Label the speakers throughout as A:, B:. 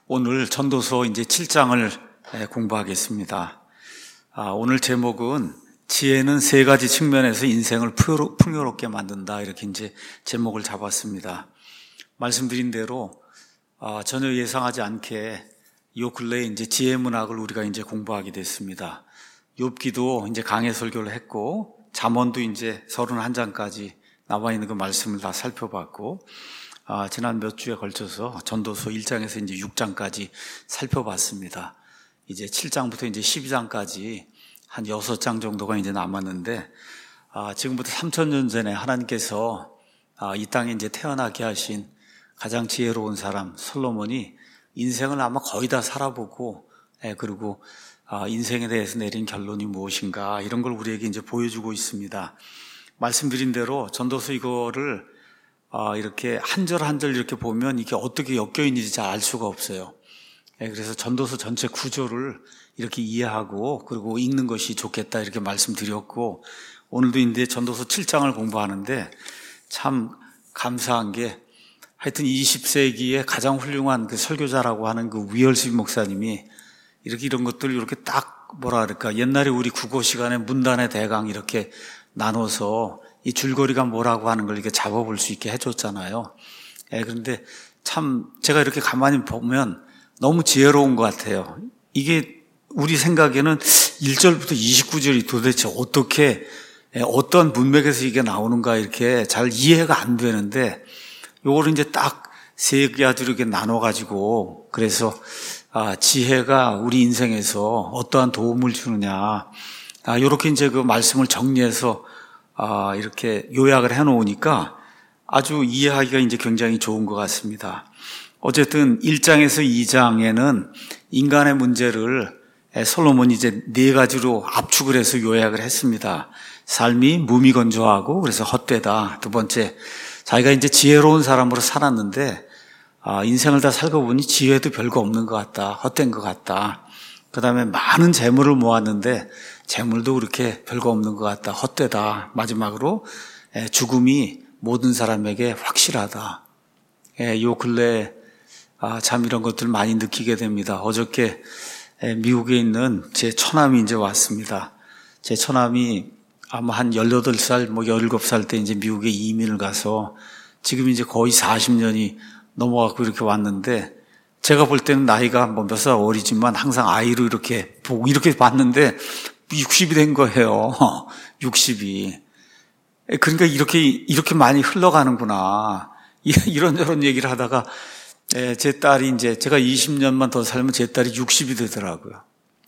A: 오늘 전도서 이제 7장을 공부하겠습니다. 오늘 제목은 지혜는 세 가지 측면에서 인생을 풍요롭게 만든다, 이렇게 이제 제목을 잡았습니다. 말씀드린 대로 전혀 예상하지 않게 요 근래에 이제 지혜 문학을 우리가 이제 공부하게 됐습니다. 욥기도 이제 강해 설교를 했고, 잠언도 이제 31장까지 나와 있는 그 말씀을 다 살펴봤고, 지난 몇 주에 걸쳐서 전도서 1장에서 이제 6장까지 살펴봤습니다. 이제 7장부터 이제 12장까지 한 6장 정도가 이제 남았는데, 지금부터 3000년 전에 하나님께서 이 땅에 이제 태어나게 하신 가장 지혜로운 사람 솔로몬이 인생을 아마 거의 다 살아보고, 그리고 인생에 대해서 내린 결론이 무엇인가, 이런 걸 우리에게 이제 보여주고 있습니다. 말씀드린 대로 전도서 이거를 이렇게 한 절 한 절 이렇게 보면 이게 어떻게 엮여 있는지 잘 알 수가 없어요. 그래서 전도서 전체 구조를 이렇게 이해하고 그리고 읽는 것이 좋겠다, 이렇게 말씀드렸고, 오늘도 이제 전도서 7장을 공부하는데 참 감사한 게, 하여튼 20세기에 가장 훌륭한 그 설교자라고 하는 그 위얼스비 목사님이 이렇게 이런 것들을 이렇게 딱 뭐라 그럴까, 옛날에 우리 국어 시간에 문단의 대강 이렇게 나눠서 이 줄거리가 뭐라고 하는 걸 이렇게 잡아볼 수 있게 해줬잖아요. 그런데 참 제가 이렇게 가만히 보면 너무 지혜로운 것 같아요. 이게 우리 생각에는 1절부터 29절이 도대체 어떻게, 어떤 문맥에서 이게 나오는가, 이렇게 잘 이해가 안 되는데, 요거를 이제 딱 세 가지로 이렇게 나눠가지고, 그래서 지혜가 우리 인생에서 어떠한 도움을 주느냐, 요렇게 이제 그 말씀을 정리해서 이렇게 요약을 해놓으니까 아주 이해하기가 이제 굉장히 좋은 것 같습니다. 어쨌든 1장에서 2장에는 인간의 문제를 솔로몬이 이제 네 가지로 압축을 해서 요약을 했습니다. 삶이 무미건조하고 그래서 헛되다. 두 번째, 자기가 이제 지혜로운 사람으로 살았는데 인생을 다 살고 보니 지혜도 별거 없는 것 같다, 헛된 것 같다. 그 다음에 많은 재물을 모았는데 재물도 그렇게 별거 없는 것 같다, 헛되다. 마지막으로 죽음이 모든 사람에게 확실하다. 요 근래에 참 이런 것들 많이 느끼게 됩니다. 어저께 미국에 있는 제 처남이 이제 왔습니다. 제 처남이 아마 한 18살, 17살 때 이제 미국에 이민을 가서 지금 이제 거의 40년이 넘어가고 이렇게 왔는데, 제가 볼 때는 나이가 몇 살 어리지만 항상 아이로 이렇게 보고 이렇게 봤는데 60이 된 거예요. 60이. 그러니까 이렇게 많이 흘러가는구나. 이런저런 얘기를 하다가 제 딸이 이제, 제가 20년만 더 살면 제 딸이 60이 되더라고요.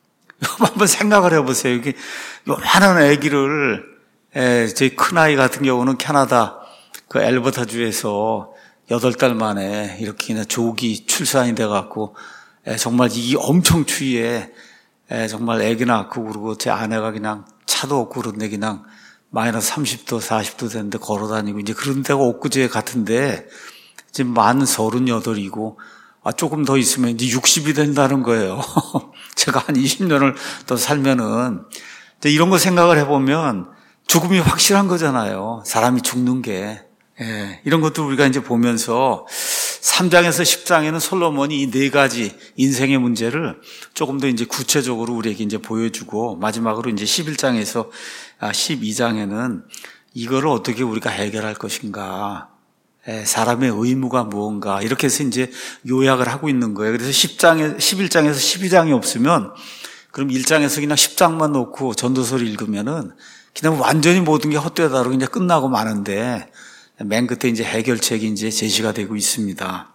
A: 한번 생각을 해보세요. 이게 요만한 아기를, 제 큰아이 같은 경우는 캐나다 그 엘버타주에서 8달 만에 이렇게 그냥 조기 출산이 돼갖고, 정말 이 엄청 추위에 정말 아기 낳고, 그리고 제 아내가 그냥 차도 없고 그런데 그냥 마이너스 30도, 40도 되는데 걸어 다니고, 이제 그런 데가 엊그제 같은데 지금 만 38이고, 조금 더 있으면 이제 60이 된다는 거예요. 제가 한 20년을 더 살면은, 이런 거 생각을 해보면 죽음이 확실한 거잖아요. 사람이 죽는 게. 이런 것도 우리가 이제 보면서 3장에서 10장에는 솔로몬이 이 네 가지 인생의 문제를 조금 더 이제 구체적으로 우리에게 이제 보여주고, 마지막으로 이제 11장에서 12장에는 이거를 어떻게 우리가 해결할 것인가, 사람의 의무가 무언가, 이렇게 해서 이제 요약을 하고 있는 거예요. 그래서 11장에서 12장이 없으면, 그럼 1장에서 그냥 10장만 놓고 전도서를 읽으면은 그냥 완전히 모든 게 헛되다로 그냥 끝나고 마는데, 맨 끝에 이제 해결책이 이제 제시가 되고 있습니다.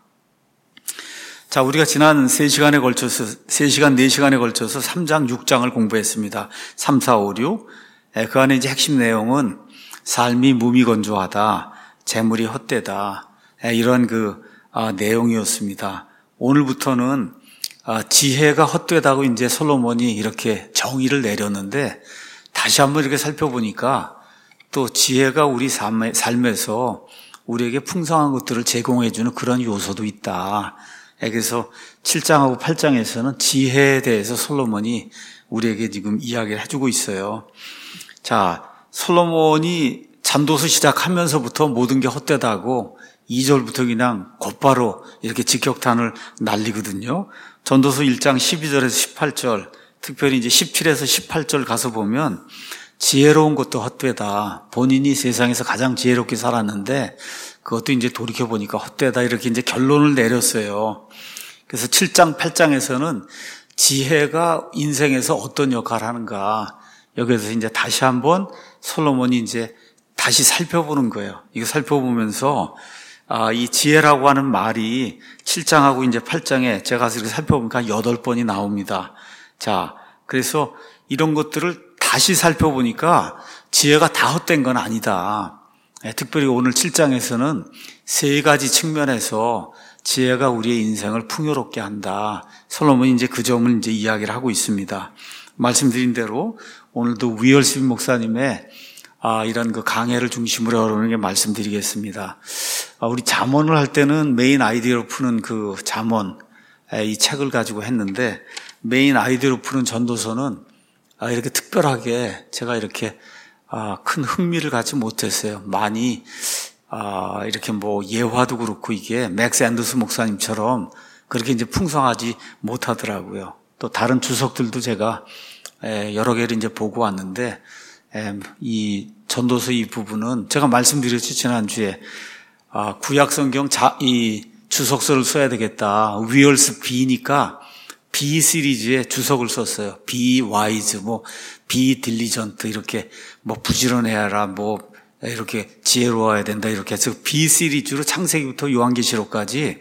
A: 자, 우리가 지난 3시간, 4시간에 걸쳐서 3장, 6장을 공부했습니다. 3, 4, 5, 6. 그 안에 이제 핵심 내용은 삶이 무미건조하다, 재물이 헛되다, 이런 내용이었습니다. 오늘부터는 지혜가 헛되다고 이제 솔로몬이 이렇게 정의를 내렸는데, 다시 한번 이렇게 살펴보니까 또 지혜가 우리 삶에서 우리에게 풍성한 것들을 제공해주는 그런 요소도 있다. 그래서 7장하고 8장에서는 지혜에 대해서 솔로몬이 우리에게 지금 이야기를 해주고 있어요. 자, 솔로몬이 전도서 시작하면서부터 모든 게 헛되다고 2절부터 그냥 곧바로 이렇게 직격탄을 날리거든요. 전도서 1장 12절에서 18절, 특별히 이제 17에서 18절 가서 보면 지혜로운 것도 헛되다. 본인이 세상에서 가장 지혜롭게 살았는데 그것도 이제 돌이켜보니까 헛되다. 이렇게 이제 결론을 내렸어요. 그래서 7장, 8장에서는 지혜가 인생에서 어떤 역할을 하는가. 여기에서 이제 다시 한번 솔로몬이 이제 다시 살펴보는 거예요. 이거 살펴보면서 이 지혜라고 하는 말이 7장하고 이제 8장에 제가 이렇게 살펴보니까 8번이 나옵니다. 자, 그래서 이런 것들을 다시 살펴보니까 지혜가 다 헛된 건 아니다. 특별히 오늘 7장에서는 3가지 측면에서 지혜가 우리의 인생을 풍요롭게 한다. 솔로몬이 이제 그 점을 이제 이야기를 하고 있습니다. 말씀드린 대로 오늘도 위얼스빈 목사님의 이런 그 강해를 중심으로 여러분에게 말씀드리겠습니다. 우리 잠언을 할 때는 메인 아이디어로 푸는 그 잠언, 이 책을 가지고 했는데 메인 아이디어로 푸는 전도서는 이렇게 특별하게 제가 이렇게 큰 흥미를 갖지 못했어요. 많이 이렇게 뭐 예화도 그렇고 이게 맥스 앤더스 목사님처럼 그렇게 이제 풍성하지 못하더라고요. 또 다른 주석들도 제가 여러 개를 이제 보고 왔는데 이 전도서 이 부분은 제가 말씀드렸죠, 지난주에. 구약 성경 이 주석서를 써야 되겠다. 위얼스 B니까 B 시리즈에 주석을 썼어요. Be wise, be diligent, 이렇게 부지런해야라, 이렇게 지혜로워야 된다, 이렇게 해서 B 시리즈로 창세기부터 요한계시록까지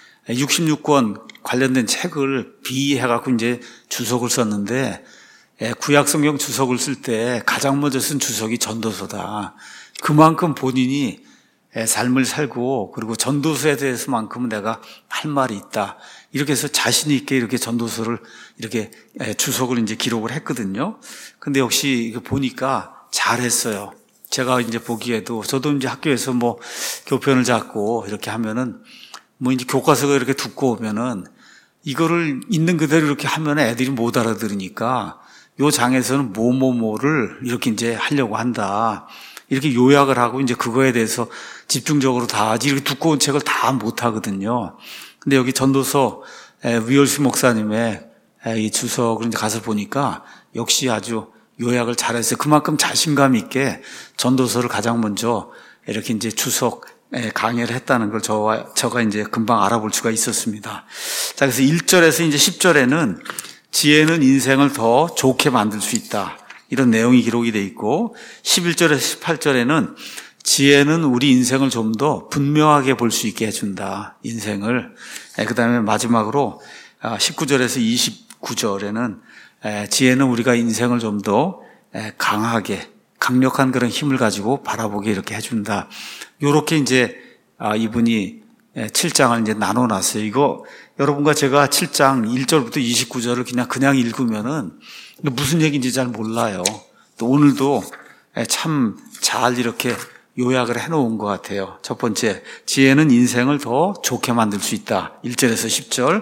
A: 66권 관련된 책을 B 해갖고 이제 주석을 썼는데, 구약 성경 주석을 쓸 때 가장 먼저 쓴 주석이 전도서다. 그만큼 본인이 삶을 살고 그리고 전도서에 대해서만큼은 내가 할 말이 있다. 이렇게 해서 자신 있게 이렇게 전도서를 이렇게 주석을 이제 기록을 했거든요. 근데 역시 보니까 잘했어요. 제가 이제 보기에도 저도 이제 학교에서 교편을 잡고 이렇게 하면은 이제 교과서가 이렇게 두꺼우면은 이거를 있는 그대로 이렇게 하면 애들이 못 알아들으니까 요 장에서는 뭐를 이렇게 이제 하려고 한다. 이렇게 요약을 하고 이제 그거에 대해서 집중적으로 다 하지 이렇게 두꺼운 책을 다 못 하거든요. 근데 여기 전도서 위얼스 목사님의 이 주석을 이제 가서 보니까 역시 아주 요약을 잘했어요. 그만큼 자신감 있게 전도서를 가장 먼저 이렇게 이제 주석 강의를 했다는 걸 저가 이제 금방 알아볼 수가 있었습니다. 자, 그래서 1절에서 이제 10절에는 지혜는 인생을 더 좋게 만들 수 있다. 이런 내용이 기록이 되어 있고 11절에서 18절에는 지혜는 우리 인생을 좀 더 분명하게 볼 수 있게 해준다. 인생을. 그 다음에 마지막으로 19절에서 29절에는 지혜는 우리가 인생을 좀 더 강하게 강력한 그런 힘을 가지고 바라보게 이렇게 해준다. 요렇게 이제 이분이 7장을 이제 나눠놨어요. 이거 여러분과 제가 7장 1절부터 29절을 그냥 읽으면은 무슨 얘기인지 잘 몰라요. 또 오늘도 참 잘 이렇게 요약을 해놓은 것 같아요. 첫 번째, 지혜는 인생을 더 좋게 만들 수 있다. 1절에서 10절.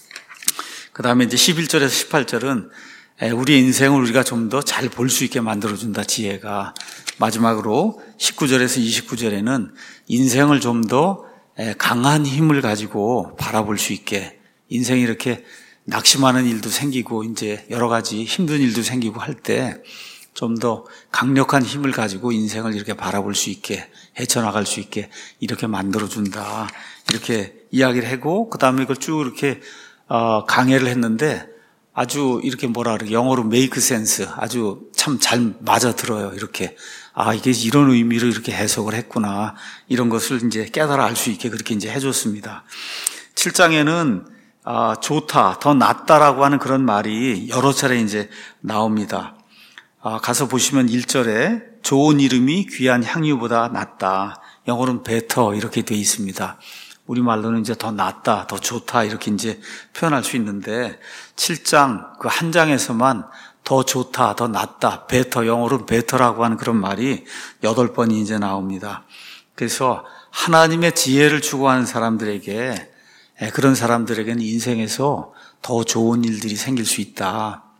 A: 그 다음에 이제 11절에서 18절은 우리의 인생을 우리가 좀 더 잘 볼 수 있게 만들어준다, 지혜가. 마지막으로 19절에서 29절에는 인생을 좀 더 강한 힘을 가지고 바라볼 수 있게, 인생이 이렇게 낙심하는 일도 생기고 이제 여러 가지 힘든 일도 생기고 할 때 좀 더 강력한 힘을 가지고 인생을 이렇게 바라볼 수 있게, 헤쳐나갈 수 있게 이렇게 만들어준다. 이렇게 이야기를 하고 그 다음에 이걸 쭉 이렇게 강해를 했는데 아주 이렇게 영어로 make sense, 아주 참 잘 맞아 들어요. 이렇게 이게 이런 의미로 이렇게 해석을 했구나, 이런 것을 이제 깨달아 알 수 있게 그렇게 이제 해줬습니다. 7장에는 좋다, 더 낫다라고 하는 그런 말이 여러 차례 이제 나옵니다. 가서 보시면 1절에 좋은 이름이 귀한 향유보다 낫다. 영어로는 better 이렇게 되어 있습니다. 우리말로는 이제 더 낫다, 더 좋다 이렇게 이제 표현할 수 있는데 7장 그 한 장에서만 더 좋다, 더 낫다, better, 영어로는 better라고 하는 그런 말이 8번이 이제 나옵니다. 그래서 하나님의 지혜를 추구하는 사람들에게, 그런 사람들에게는 인생에서 더 좋은 일들이 생길 수 있다.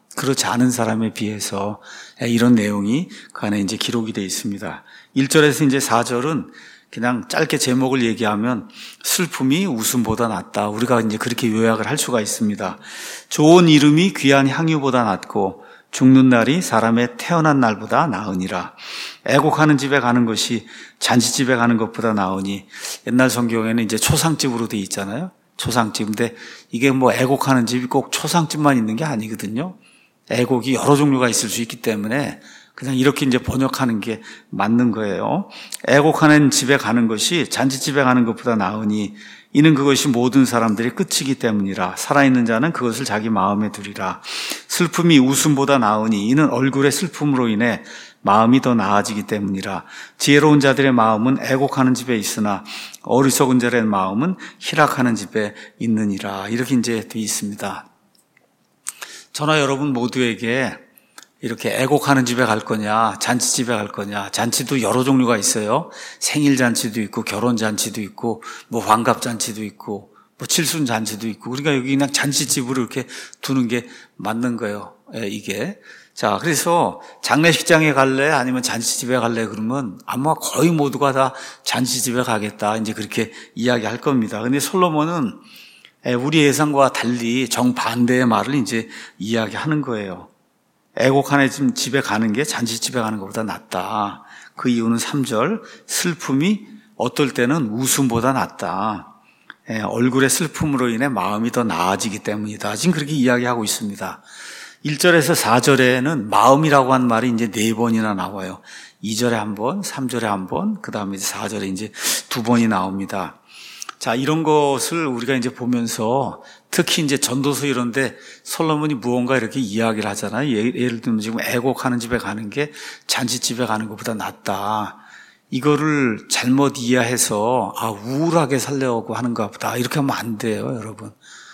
A: 그렇지 않은 사람에 비해서 이런 내용이 그 안에 이제 기록이 되어 있습니다. 1절에서 이제 4절은 그냥 짧게 제목을 얘기하면 슬픔이 웃음보다 낫다. 우리가 이제 그렇게 요약을 할 수가 있습니다. 좋은 이름이 귀한 향유보다 낫고 죽는 날이 사람의 태어난 날보다 나으니라. 애곡하는 집에 가는 것이 잔치집에 가는 것보다 나으니, 옛날 성경에는 이제 초상집으로 돼 있잖아요. 초상집. 근데 이게 뭐 애곡하는 집이 꼭 초상집만 있는 게 아니거든요. 애곡이 여러 종류가 있을 수 있기 때문에 그냥 이렇게 이제 번역하는 게 맞는 거예요. 애곡하는 집에 가는 것이 잔치집에 가는 것보다 나으니 이는 그것이 모든 사람들의 끝이기 때문이라. 살아있는 자는 그것을 자기 마음에 두리라. 슬픔이 웃음보다 나으니 이는 얼굴의 슬픔으로 인해 마음이 더 나아지기 때문이라. 지혜로운 자들의 마음은 애곡하는 집에 있으나 어리석은 자들의 마음은 희락하는 집에 있느니라. 이렇게 이제 되어 있습니다. 저나 여러분 모두에게 이렇게 애곡하는 집에 갈 거냐, 잔치집에 갈 거냐, 잔치도 여러 종류가 있어요. 생일 잔치도 있고, 결혼 잔치도 있고, 뭐 환갑 잔치도 있고, 뭐 칠순 잔치도 있고, 우리가 여기 그냥 잔치집으로 이렇게 두는 게 맞는 거예요. 이게. 자, 그래서 장례식장에 갈래? 아니면 잔치집에 갈래? 그러면 아마 거의 모두가 다 잔치집에 가겠다. 이제 그렇게 이야기할 겁니다. 근데 솔로몬은 우리 예상과 달리 정반대의 말을 이제 이야기하는 거예요. 애곡하는 집에 가는 게 잔치집에 가는 것보다 낫다. 그 이유는 3절, 슬픔이 어떨 때는 웃음보다 낫다. 얼굴의 슬픔으로 인해 마음이 더 나아지기 때문이다. 지금 그렇게 이야기하고 있습니다. 1절에서 4절에는 마음이라고 한 말이 이제 4번이나 나와요. 2절에 한 번, 3절에 한 번, 그 다음에 4절에 이제 2번이 나옵니다. 자, 이런 것을 우리가 이제 보면서 특히 이제 전도서 이런데 솔로몬이 무언가 이렇게 이야기를 하잖아요. 예를 들면 지금 애곡하는 집에 가는 게 잔치집에 가는 것보다 낫다. 이거를 잘못 이해해서 우울하게 살려고 하는가 보다. 이렇게 하면 안 돼요, 여러분.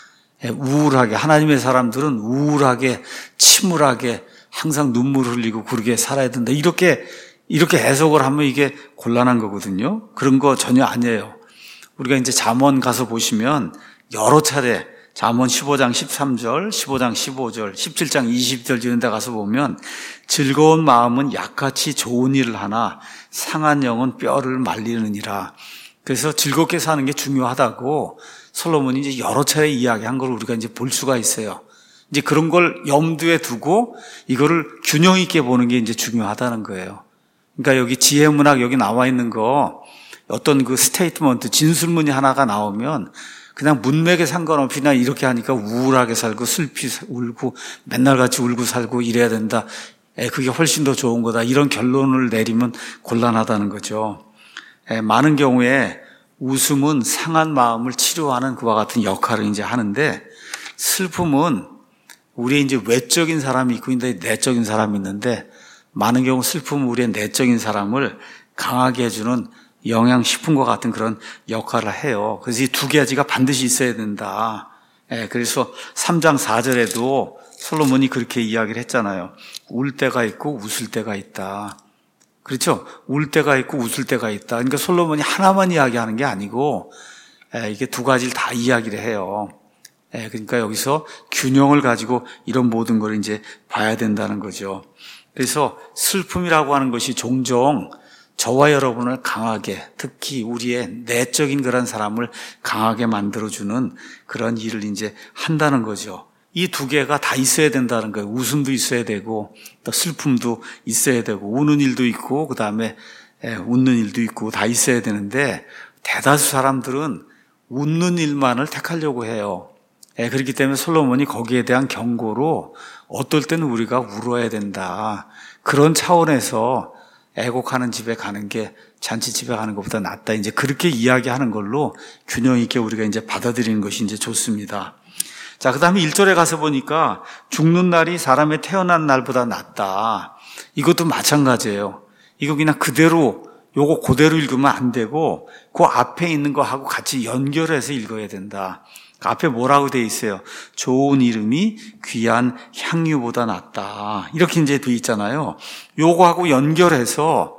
A: 우울하게, 하나님의 사람들은 우울하게, 침울하게 항상 눈물 흘리고 그러게 살아야 된다. 이렇게 해석을 하면 이게 곤란한 거거든요. 그런 거 전혀 아니에요. 우리가 이제 잠언 가서 보시면 여러 차례 잠언 15장 13절, 15장 15절, 17장 20절 이런 데 가서 보면 즐거운 마음은 약같이 좋은 일을 하나 상한 영은 뼈를 말리느니라. 그래서 즐겁게 사는 게 중요하다고 솔로몬이 이제 여러 차례 이야기한 걸 우리가 이제 볼 수가 있어요. 이제 그런 걸 염두에 두고 이거를 균형 있게 보는 게 이제 중요하다는 거예요. 그러니까 여기 지혜문학 여기 나와 있는 거 어떤 그 스테이트먼트, 진술문이 하나가 나오면 그냥 문맥에 상관없이 그냥 이렇게 하니까 우울하게 살고 슬피 울고 맨날 같이 울고 살고 이래야 된다. 그게 훨씬 더 좋은 거다. 이런 결론을 내리면 곤란하다는 거죠. 많은 경우에 웃음은 상한 마음을 치료하는 그와 같은 역할을 이제 하는데 슬픔은 우리의 이제 외적인 사람이 있고 내적인 사람이 있는데 많은 경우 슬픔은 우리의 내적인 사람을 강하게 해주는 영양식품과 같은 그런 역할을 해요. 그래서 이 두 가지가 반드시 있어야 된다. 그래서 3장 4절에도 솔로몬이 그렇게 이야기를 했잖아요. 울 때가 있고 웃을 때가 있다. 그렇죠? 울 때가 있고 웃을 때가 있다. 그러니까 솔로몬이 하나만 이야기하는 게 아니고 이게 두 가지를 다 이야기를 해요. 그러니까 여기서 균형을 가지고 이런 모든 걸 이제 봐야 된다는 거죠. 그래서 슬픔이라고 하는 것이 종종 저와 여러분을 강하게, 특히 우리의 내적인 그런 사람을 강하게 만들어주는 그런 일을 이제 한다는 거죠. 이 두 개가 다 있어야 된다는 거예요. 웃음도 있어야 되고, 또 슬픔도 있어야 되고, 우는 일도 있고, 그 다음에 웃는 일도 있고, 다 있어야 되는데, 대다수 사람들은 웃는 일만을 택하려고 해요. 그렇기 때문에 솔로몬이 거기에 대한 경고로 어떨 때는 우리가 울어야 된다. 그런 차원에서 애곡하는 집에 가는 게 잔치집에 가는 것보다 낫다. 이제 그렇게 이야기하는 걸로 균형 있게 우리가 이제 받아들이는 것이 이제 좋습니다. 자, 그 다음에 1절에 가서 보니까 죽는 날이 사람의 태어난 날보다 낫다. 이것도 마찬가지예요. 이거 그냥 요거 그대로 읽으면 안 되고 그 앞에 있는 거하고 같이 연결해서 읽어야 된다. 그 앞에 뭐라고 돼 있어요? 좋은 이름이 귀한 향유보다 낫다. 이렇게 이제 돼 있잖아요. 요거하고 연결해서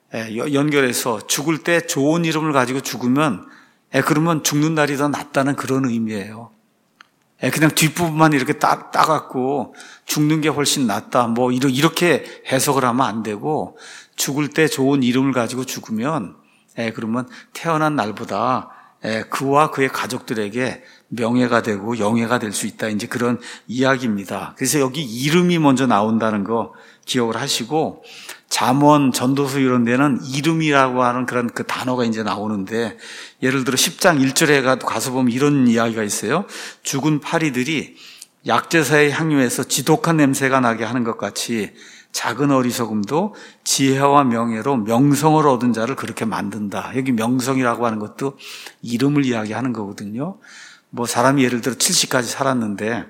A: 죽을 때 좋은 이름을 가지고 죽으면 그러면 죽는 날이 더 낫다는 그런 의미예요. 그냥 뒷부분만 이렇게 따갖고 죽는 게 훨씬 낫다. 뭐 이렇게 해석을 하면 안 되고, 죽을 때 좋은 이름을 가지고 죽으면 그러면 태어난 날보다 그와 그의 가족들에게 명예가 되고 영예가 될 수 있다. 이제 그런 이야기입니다. 그래서 여기 이름이 먼저 나온다는 거 기억을 하시고, 잠언, 전도서 이런 데는 이름이라고 하는 그런 그 단어가 이제 나오는데, 예를 들어 10장 1절에 가서 보면 이런 이야기가 있어요. 죽은 파리들이 약제사의 향유에서 지독한 냄새가 나게 하는 것 같이 작은 어리석음도 지혜와 명예로 명성을 얻은 자를 그렇게 만든다. 여기 명성이라고 하는 것도 이름을 이야기하는 거거든요. 뭐 사람이 예를 들어 70까지 살았는데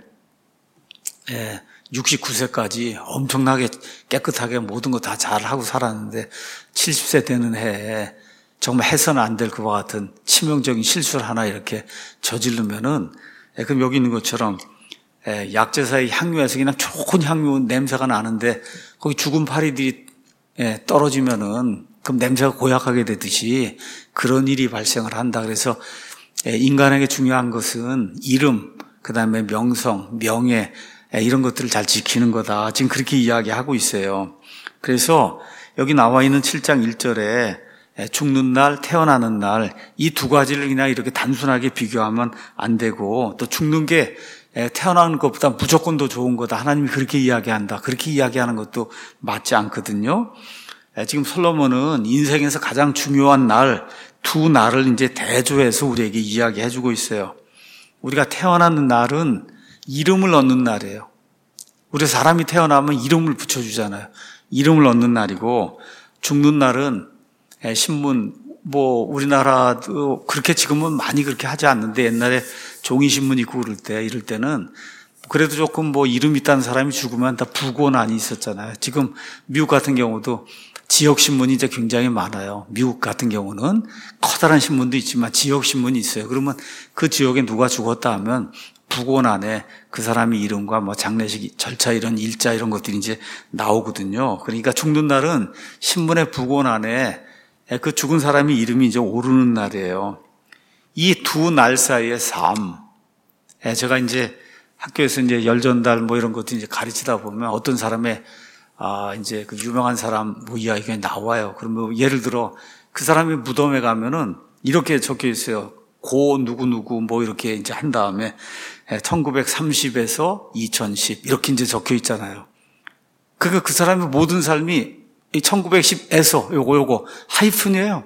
A: 69세까지 엄청나게 깨끗하게 모든 거 다 잘하고 살았는데 70세 되는 해에 정말 해서는 안 될 것과 같은 치명적인 실수를 하나 이렇게 저지르면은, 그럼 여기 있는 것처럼 약제사의 향유에서 그냥 좋은 향유 냄새가 나는데 거기 죽은 파리들이 떨어지면은 그럼 냄새가 고약하게 되듯이 그런 일이 발생을 한다. 그래서 인간에게 중요한 것은 이름, 그다음에 명성, 명예 이런 것들을 잘 지키는 거다. 지금 그렇게 이야기하고 있어요. 그래서 여기 나와 있는 7장 1절에 죽는 날, 태어나는 날, 이 두 가지를 그냥 이렇게 단순하게 비교하면 안 되고, 또 죽는 게 태어나는 것보다 무조건 더 좋은 거다. 하나님이 그렇게 이야기한다. 그렇게 이야기하는 것도 맞지 않거든요. 지금 솔로몬은 인생에서 가장 중요한 날, 두 날을 이제 대조해서 우리에게 이야기해 주고 있어요. 우리가 태어나는 날은 이름을 얻는 날이에요. 우리 사람이 태어나면 이름을 붙여주잖아요. 이름을 얻는 날이고, 죽는 날은 신문, 뭐 우리나라도 그렇게 지금은 많이 그렇게 하지 않는데, 옛날에 종이신문 있고 이럴 때는 그래도 조금 뭐 이름 있다는 사람이 죽으면 다 부고난이 있었잖아요. 지금 미국 같은 경우도 지역신문이 이제 굉장히 많아요. 미국 같은 경우는 커다란 신문도 있지만 지역신문이 있어요. 그러면 그 지역에 누가 죽었다 하면 부고난에 그 사람의 이름과 뭐 장례식 절차 이런 일자 이런 것들이 이제 나오거든요. 그러니까 죽는 날은 신문의 부고난에 그 죽은 사람의 이름이 이제 오르는 날이에요. 이 두 날 사이의 삶. 제가 이제 학교에서 이제 열전달 뭐 이런 것도 이제 가르치다 보면 어떤 사람의 이제 그 유명한 사람 뭐 이야기가 나와요. 그러면 예를 들어 그 사람이 무덤에 가면은 이렇게 적혀 있어요. 고 누구누구 뭐 이렇게 이제 한 다음에 1930에서 2010 이렇게 이제 적혀 있잖아요. 그러니까 그 사람의 모든 삶이 이 1910에서 요거 하이픈이에요.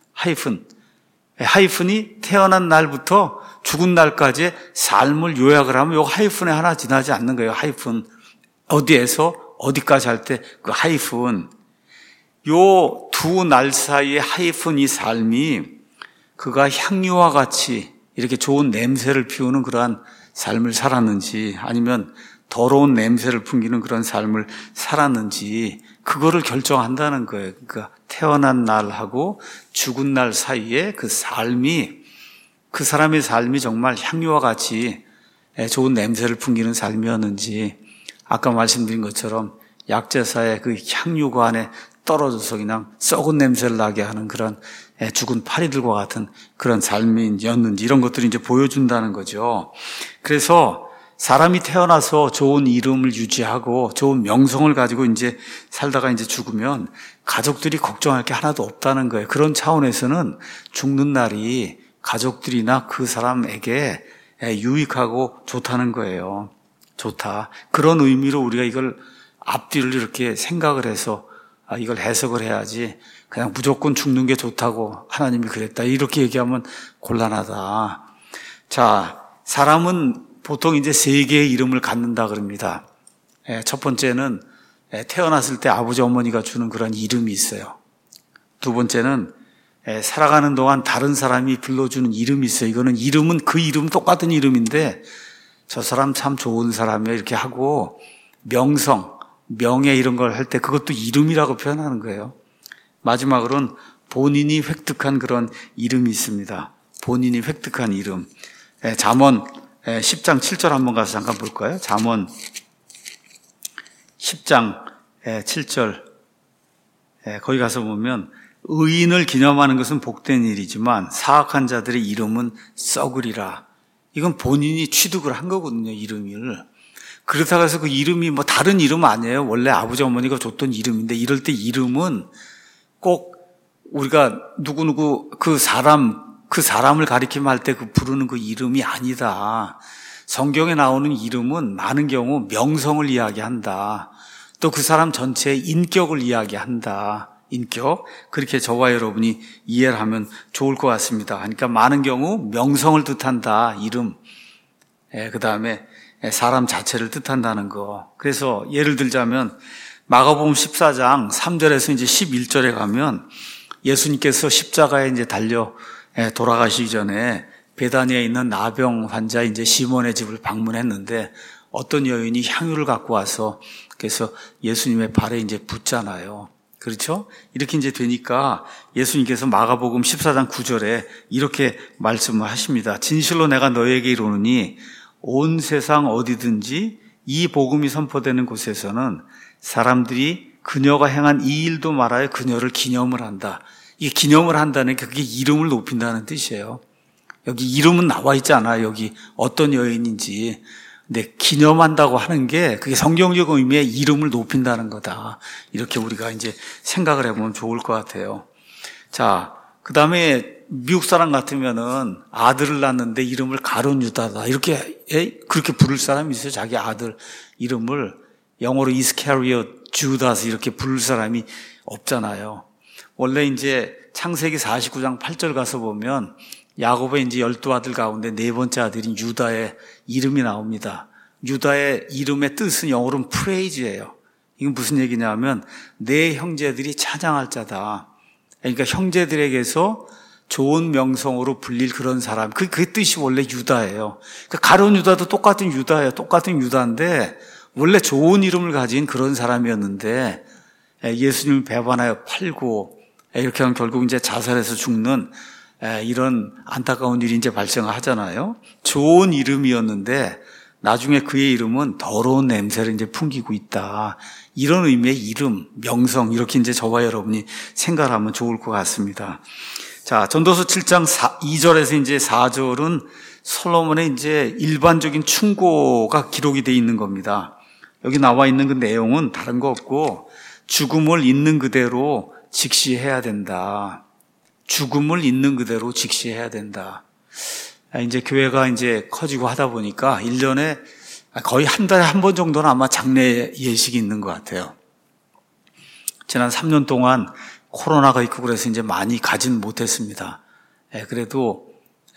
A: 하이픈이 태어난 날부터 죽은 날까지 삶을 요약을 하면 요 하이픈에 하나 지나지 않는 거예요. 하이픈. 어디에서 어디까지 할 때 그 하이픈. 요 두 날 사이의 하이픈 이 삶이 그가 향유와 같이 이렇게 좋은 냄새를 피우는 그러한 삶을 살았는지 아니면 더러운 냄새를 풍기는 그런 삶을 살았는지 그거를 결정한다는 거예요. 그러니까 태어난 날하고 죽은 날 사이에 그 삶이 그 사람의 삶이 정말 향유와 같이 좋은 냄새를 풍기는 삶이었는지 아까 말씀드린 것처럼 약제사의 그 향유가 안에 떨어져서 그냥 썩은 냄새를 나게 하는 그런 죽은 파리들과 같은 그런 삶이었는지 이런 것들이 이제 보여준다는 거죠. 그래서 사람이 태어나서 좋은 이름을 유지하고 좋은 명성을 가지고 이제 살다가 이제 죽으면 가족들이 걱정할 게 하나도 없다는 거예요. 그런 차원에서는 죽는 날이 가족들이나 그 사람에게 유익하고 좋다는 거예요. 좋다. 그런 의미로 우리가 이걸 앞뒤를 이렇게 생각을 해서 이걸 해석을 해야지 그냥 무조건 죽는 게 좋다고 하나님이 그랬다 이렇게 얘기하면 곤란하다. 자, 사람은 보통 이제 세 개의 이름을 갖는다 그럽니다. 첫 번째는 태어났을 때 아버지 어머니가 주는 그런 이름이 있어요. 두 번째는 살아가는 동안 다른 사람이 불러주는 이름이 있어요. 이거는 이름은 그 이름 똑같은 이름인데 저 사람 참 좋은 사람이야 이렇게 하고 명성, 명예 이런 걸 할 때 그것도 이름이라고 표현하는 거예요. 마지막으로는 본인이 획득한 그런 이름이 있습니다. 본인이 획득한 이름. 잠언 10장 7절 한번 가서 잠깐 볼까요? 잠언 10장 7절 거기 가서 보면 의인을 기념하는 것은 복된 일이지만 사악한 자들의 이름은 썩으리라. 이건 본인이 취득을 한 거거든요, 이름을. 그렇다고 해서 그 이름이 뭐 다른 이름 아니에요. 원래 아버지 어머니가 줬던 이름인데, 이럴 때 이름은 꼭 우리가 누구누구 그 사람을 가리키면 할 때 그 부르는 그 이름이 아니다. 성경에 나오는 이름은 많은 경우 명성을 이야기한다. 또 그 사람 전체의 인격을 이야기한다. 인격. 그렇게 저와 여러분이 이해를 하면 좋을 것 같습니다. 그러니까 많은 경우 명성을 뜻한다. 이름. 그 다음에 사람 자체를 뜻한다는 거. 그래서 예를 들자면 마가복음 14장 3절에서 이제 11절에 가면 예수님께서 십자가에 이제 달려 돌아가시기 전에 베다니아에 있는 나병 환자 이제 시몬의 집을 방문했는데 어떤 여인이 향유를 갖고 와서 그래서 예수님의 발에 이제 붓잖아요. 그렇죠? 이렇게 이제 되니까 예수님께서 마가복음 14장 9절에 이렇게 말씀을 하십니다. 진실로 내가 너에게 이르노니 온 세상 어디든지 이 복음이 선포되는 곳에서는 사람들이 그녀가 행한 이 일도 말하여 그녀를 기념을 한다. 이게 기념을 한다는 게 그게 이름을 높인다는 뜻이에요. 여기 이름은 나와 있지 않아요. 여기 어떤 여인인지. 근데 기념한다고 하는 게 그게 성경적 의미의 이름을 높인다는 거다. 이렇게 우리가 이제 생각을 해보면 좋을 것 같아요. 자, 그 다음에 미국 사람 같으면은 아들을 낳는데 이름을 가룟 유다다. 이렇게, 그렇게 부를 사람이 있어요. 자기 아들 이름을 영어로 이스카리엇 주다스 이렇게 부를 사람이 없잖아요. 원래 이제 창세기 49장 8절 가서 보면 야곱의 이제 12아들 가운데 네 번째 아들인 유다의 이름이 나옵니다. 유다의 이름의 뜻은 영어로는 프레이즈예요. 이건 무슨 얘기냐면 내 형제들이 찬양할 자다. 그러니까 형제들에게서 좋은 명성으로 불릴 그런 사람. 그 뜻이 원래 유다예요. 그러니까 가룟 유다도 똑같은 유다예요. 똑같은 유다인데 원래 좋은 이름을 가진 그런 사람이었는데 예수님을 배반하여 팔고 이렇게 하면 결국 이제 자살해서 죽는 이런 안타까운 일이 이제 발생을 하잖아요. 좋은 이름이었는데 나중에 그의 이름은 더러운 냄새를 이제 풍기고 있다. 이런 의미의 이름, 명성 이렇게 이제 저와 여러분이 생각하면 좋을 것 같습니다. 자, 전도서 7장 2절에서 이제 4절은 솔로몬의 이제 일반적인 충고가 기록이 되어 있는 겁니다. 여기 나와 있는 그 내용은 다른 거 없고 죽음을 있는 그대로 직시해야 된다. 죽음을 있는 그대로 직시해야 된다. 이제 교회가 이제 커지고 하다 보니까 1년에 거의 한 달에 한 번 정도는 아마 장례 예식이 있는 것 같아요. 지난 3년 동안 코로나가 있고 그래서 이제 많이 가진 못했습니다. 그래도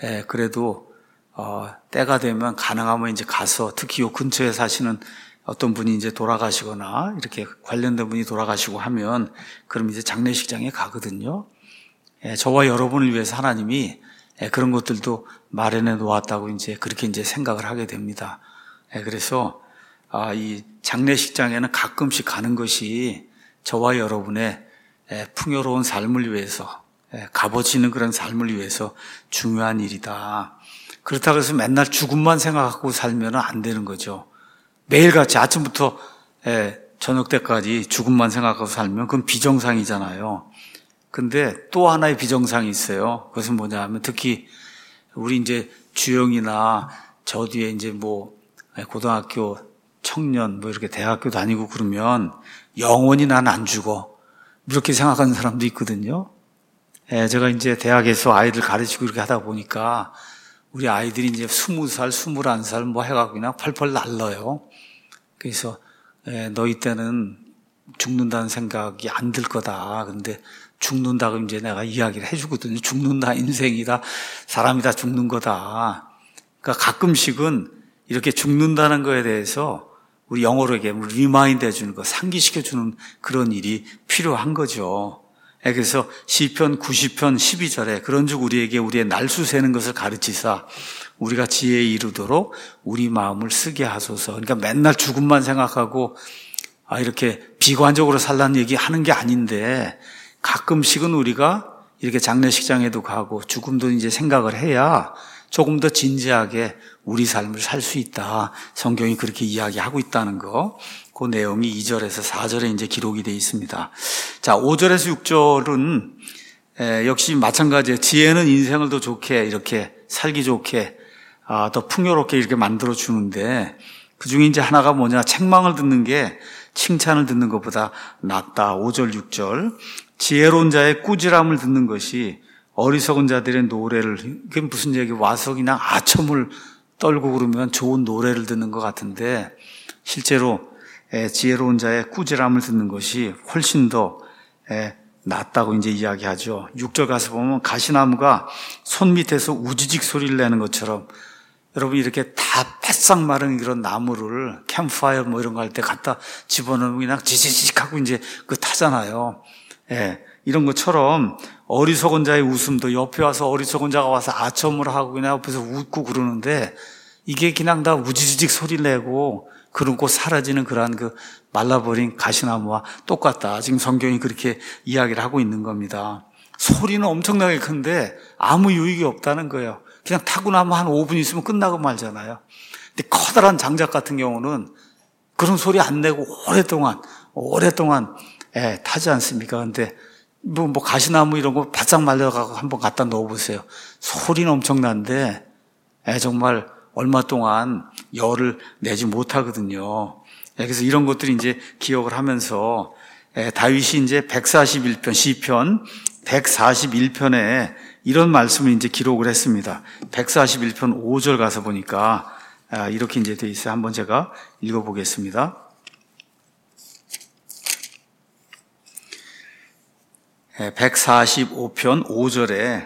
A: 때가 되면 가능하면 이제 가서 특히 요 근처에 사시는 어떤 분이 이제 돌아가시거나 이렇게 관련된 분이 돌아가시고 하면 그럼 이제 장례식장에 가거든요. 저와 여러분을 위해서 하나님이 그런 것들도 마련해 놓았다고 이제 그렇게 이제 생각을 하게 됩니다. 그래서 이 장례식장에는 가끔씩 가는 것이 저와 여러분의 풍요로운 삶을 위해서 값어지는 그런 삶을 위해서 중요한 일이다. 그렇다고 해서 맨날 죽음만 생각하고 살면 안 되는 거죠. 매일같이 아침부터 저녁 때까지 죽음만 생각하고 살면 그건 비정상이잖아요. 근데 또 하나의 비정상이 있어요. 그것은 뭐냐 하면 특히 우리 이제 주영이나 저 뒤에 이제 뭐 고등학교 청년 뭐 이렇게 대학교 다니고 그러면 영원히 난 안 죽어. 이렇게 생각하는 사람도 있거든요. 제가 이제 대학에서 아이들 가르치고 이렇게 하다 보니까 우리 아이들이 이제 20살, 21살 뭐 해가지고 그냥 펄펄 날라요. 그래서 너희 때는 죽는다는 생각이 안 들 거다. 근데 죽는다고 이제 내가 이야기를 해주거든요. 죽는다, 인생이다, 사람이 다 죽는 거다. 그러니까 가끔씩은 이렇게 죽는다는 거에 대해서 우리 영어로 얘기하면 리마인드 해주는 거, 상기시켜주는 그런 일이 필요한 거죠. 그래서 시편 90편 12절에 그런즉 우리에게 우리의 날수 세는 것을 가르치사 우리가 지혜에 이르도록 우리 마음을 쓰게 하소서. 그러니까 맨날 죽음만 생각하고 이렇게 비관적으로 살라는 얘기 하는 게 아닌데 가끔씩은 우리가 이렇게 장례식장에도 가고 죽음도 이제 생각을 해야 조금 더 진지하게 우리 삶을 살 수 있다. 성경이 그렇게 이야기하고 있다는 거. 그 내용이 2절에서 4절에 이제 기록이 되어 있습니다. 자, 5절에서 6절은 역시 마찬가지예요. 지혜는 인생을 더 좋게 이렇게 살기 좋게 더 풍요롭게 이렇게 만들어 주는데 그 중에 이제 하나가 뭐냐, 책망을 듣는 게 칭찬을 듣는 것보다 낫다. 5절 6절. 지혜로운 자의 꾸지람을 듣는 것이 어리석은 자들의 노래를, 이게 무슨 얘기, 와서 그냥 아첨을 떨고 그러면 좋은 노래를 듣는 것 같은데 실제로 지혜로운 자의 꾸지람을 듣는 것이 훨씬 더 낫다고 이제 이야기하죠. 6절 가서 보면 가시나무가 손 밑에서 우지직 소리를 내는 것처럼, 여러분 이렇게 다 바싹 마른 이런 나무를 캠프파이어 뭐 이런 거 할 때 갖다 집어넣으면 그냥 지지직 하고 이제 그 타잖아요. 이런 것처럼 어리석은 자의 웃음도, 옆에 와서 어리석은 자가 와서 아첨을 하고 그냥 옆에서 웃고 그러는데 이게 그냥 다 우지직 소리를 내고 그러고 사라지는 그러한 그 말라버린 가시나무와 똑같다. 지금 성경이 그렇게 이야기를 하고 있는 겁니다. 소리는 엄청나게 큰데 아무 유익이 없다는 거예요. 그냥 타고 나면 한 5분 있으면 끝나고 말잖아요. 근데 커다란 장작 같은 경우는 그런 소리 안 내고 오랫동안 타지 않습니까? 근데 뭐 가시나무 이런 거 바싹 말려가고 한번 갖다 넣어보세요. 소리는 엄청난데 정말 얼마 동안 열을 내지 못하거든요. 그래서 이런 것들이 이제 기억을 하면서 다윗이 이제 141편 시편 141편에 이런 말씀을 이제 기록을 했습니다. 141편 5절 가서 보니까 이렇게 이제 돼 있어요. 한번 제가 읽어보겠습니다. 145편 5절에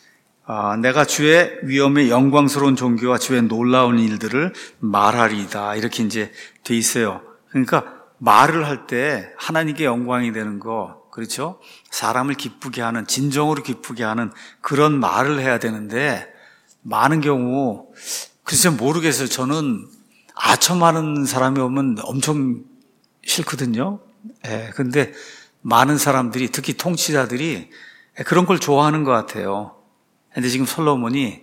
A: 내가 주의 위엄의 영광스러운 존귀와 주의 놀라운 일들을 말하리이다. 이렇게 이제 돼 있어요. 그러니까 말을 할 때 하나님께 영광이 되는 거, 그렇죠? 사람을 기쁘게 하는, 진정으로 기쁘게 하는 그런 말을 해야 되는데 많은 경우 글쎄 모르겠어요. 저는 아첨하는 사람이 오면 엄청 싫거든요. 근데 많은 사람들이, 특히 통치자들이 그런 걸 좋아하는 것 같아요. 근데 지금 솔로몬이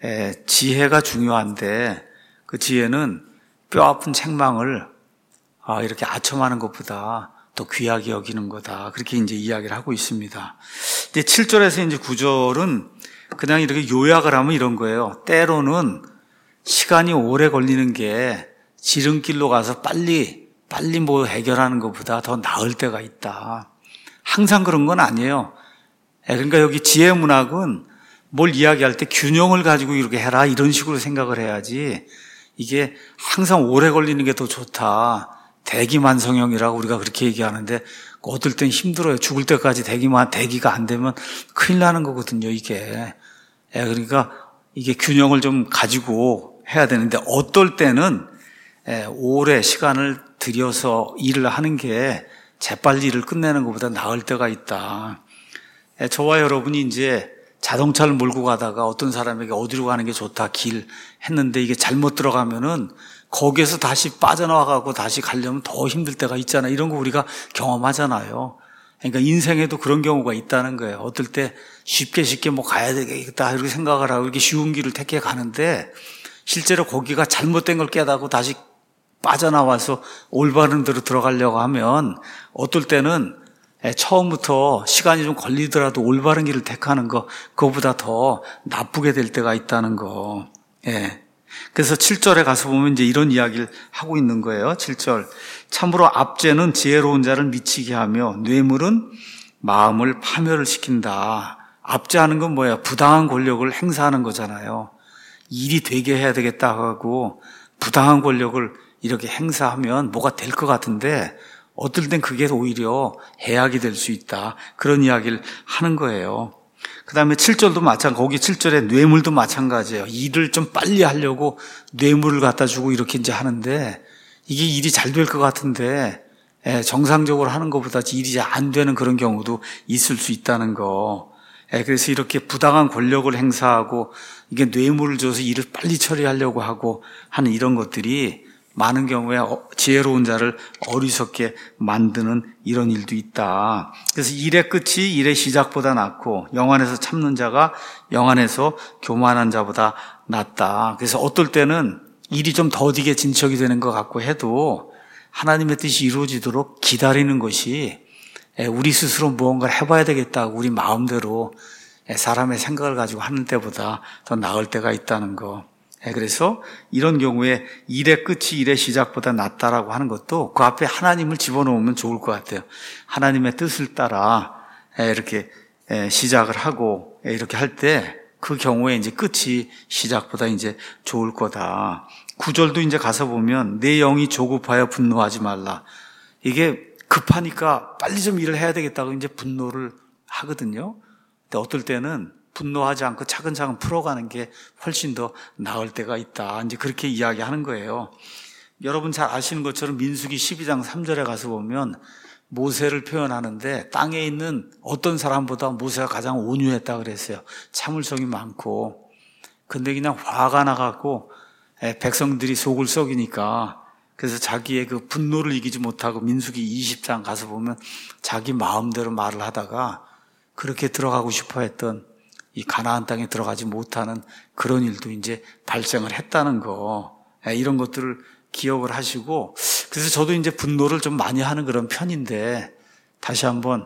A: 지혜가 중요한데 그 지혜는 뼈아픈 책망을 이렇게 아첨하는 것보다 더 귀하게 여기는 거다. 그렇게 이제 이야기를 하고 있습니다. 이제 7절에서 이제 9절은 그냥 이렇게 요약을 하면 이런 거예요. 때로는 시간이 오래 걸리는 게 지름길로 가서 빨리 뭐 해결하는 것보다 더 나을 때가 있다. 항상 그런 건 아니에요. 그러니까 여기 지혜 문학은 뭘 이야기할 때 균형을 가지고 이렇게 해라 이런 식으로 생각을 해야지, 이게 항상 오래 걸리는 게 더 좋다. 대기만성형이라고 우리가 그렇게 얘기하는데 어떨 땐 힘들어요. 죽을 때까지 대기가 안 되면 큰일 나는 거거든요, 이게. 그러니까 이게 균형을 좀 가지고 해야 되는데 어떨 때는 오래 시간을 들여서 일을 하는 게 재빨리 일을 끝내는 것보다 나을 때가 있다. 저와 여러분이 이제 자동차를 몰고 가다가 어떤 사람에게 어디로 가는 게 좋다 길 했는데 이게 잘못 들어가면은 거기에서 다시 빠져나와가고 다시 가려면 더 힘들 때가 있잖아요. 이런 거 우리가 경험하잖아요. 그러니까 인생에도 그런 경우가 있다는 거예요. 어떨 때 쉽게 뭐 가야 되겠다 이렇게 생각을 하고 이렇게 쉬운 길을 택해 가는데 실제로 거기가 잘못된 걸 깨닫고 다시 빠져나와서 올바른 데로 들어가려고 하면 어떨 때는 처음부터 시간이 좀 걸리더라도 올바른 길을 택하는 거, 그거보다 더 나쁘게 될 때가 있다는 거. 그래서 7절에 가서 보면 이제 이런 이야기를 하고 있는 거예요. 7절. 참으로 압제는 지혜로운 자를 미치게 하며 뇌물은 마음을 파멸을 시킨다. 압제하는 건 뭐예요? 부당한 권력을 행사하는 거잖아요. 일이 되게 해야 되겠다 하고 부당한 권력을 이렇게 행사하면 뭐가 될 것 같은데 어떨 땐 그게 오히려 해악이 될 수 있다. 그런 이야기를 하는 거예요. 그 다음에 7절도 마찬가지고 거기 7절에 뇌물도 마찬가지예요. 일을 좀 빨리 하려고 뇌물을 갖다 주고 이렇게 이제 하는데 이게 일이 잘 될 것 같은데 정상적으로 하는 것보다 일이 잘 안 되는 그런 경우도 있을 수 있다는 거. 그래서 이렇게 부당한 권력을 행사하고 이게 뇌물을 줘서 일을 빨리 처리하려고 하고 하는 이런 것들이 많은 경우에 지혜로운 자를 어리석게 만드는 이런 일도 있다. 그래서 일의 끝이 일의 시작보다 낫고 영안에서 참는 자가 영안에서 교만한 자보다 낫다. 그래서 어떨 때는 일이 좀 더디게 진척이 되는 것 같고 해도 하나님의 뜻이 이루어지도록 기다리는 것이 우리 스스로 무언가를 해봐야 되겠다고 우리 마음대로 사람의 생각을 가지고 하는 때보다 더 나을 때가 있다는 거. 그래서 이런 경우에 일의 끝이 일의 시작보다 낫다라고 하는 것도 그 앞에 하나님을 집어넣으면 좋을 것 같아요. 하나님의 뜻을 따라 이렇게 시작을 하고 이렇게 할 때 그 경우에 이제 끝이 시작보다 이제 좋을 거다. 9절도 이제 가서 보면 내 영이 조급하여 분노하지 말라. 이게 급하니까 빨리 좀 일을 해야 되겠다고 이제 분노를 하거든요. 근데 어떨 때는 분노하지 않고 차근차근 풀어가는 게 훨씬 더 나을 때가 있다. 이제 그렇게 이야기하는 거예요. 여러분 잘 아시는 것처럼 민수기 12장 3절에 가서 보면 모세를 표현하는데 땅에 있는 어떤 사람보다 모세가 가장 온유했다 그랬어요. 참을성이 많고. 근데 그냥 화가 나갖고 백성들이 속을 썩이니까 그래서 자기의 그 분노를 이기지 못하고 민수기 20장 가서 보면 자기 마음대로 말을 하다가 그렇게 들어가고 싶어 했던 이 가나안 땅에 들어가지 못하는 그런 일도 이제 발생을 했다는 거. 이런 것들을 기억을 하시고, 그래서 저도 이제 분노를 좀 많이 하는 그런 편인데, 다시 한번,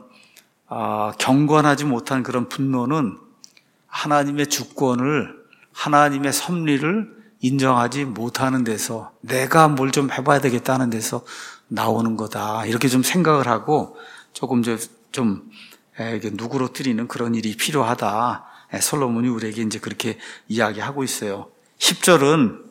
A: 경건하지 못한 그런 분노는 하나님의 주권을, 하나님의 섭리를 인정하지 못하는 데서, 내가 뭘 좀 해봐야 되겠다는 데서 나오는 거다. 이렇게 좀 생각을 하고, 조금 이게 누그러뜨리는 그런 일이 필요하다. 솔로몬이 우리에게 이제 그렇게 이야기하고 있어요. 10절은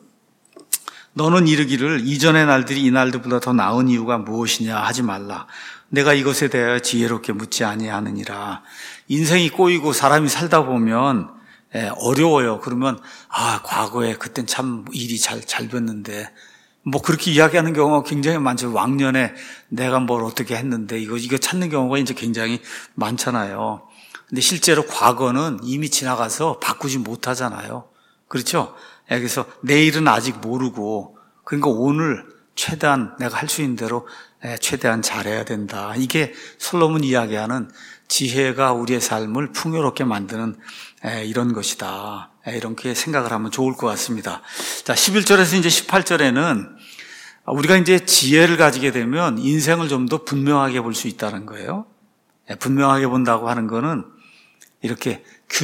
A: 너는 이르기를 이전의 날들이 이 날들보다 더 나은 이유가 무엇이냐 하지 말라. 내가 이것에 대하여 지혜롭게 묻지 아니하느니라. 인생이 꼬이고 사람이 살다 보면 어려워요. 그러면 과거에 그땐 참 일이 잘 됐는데 뭐 그렇게 이야기하는 경우가 굉장히 많죠. 왕년에 내가 뭘 어떻게 했는데 이거 찾는 경우가 이제 굉장히 많잖아요. 근데 실제로 과거는 이미 지나가서 바꾸지 못하잖아요. 그렇죠? 그래서 내일은 아직 모르고, 그러니까 오늘 최대한 내가 할 수 있는 대로 최대한 잘해야 된다. 이게 솔로몬 이야기하는 지혜가 우리의 삶을 풍요롭게 만드는 이런 것이다. 이렇게 생각을 하면 좋을 것 같습니다. 자, 11절에서 이제 18절에는 우리가 이제 지혜를 가지게 되면 인생을 좀 더 분명하게 볼 수 있다는 거예요. 분명하게 본다고 하는 거는 이렇게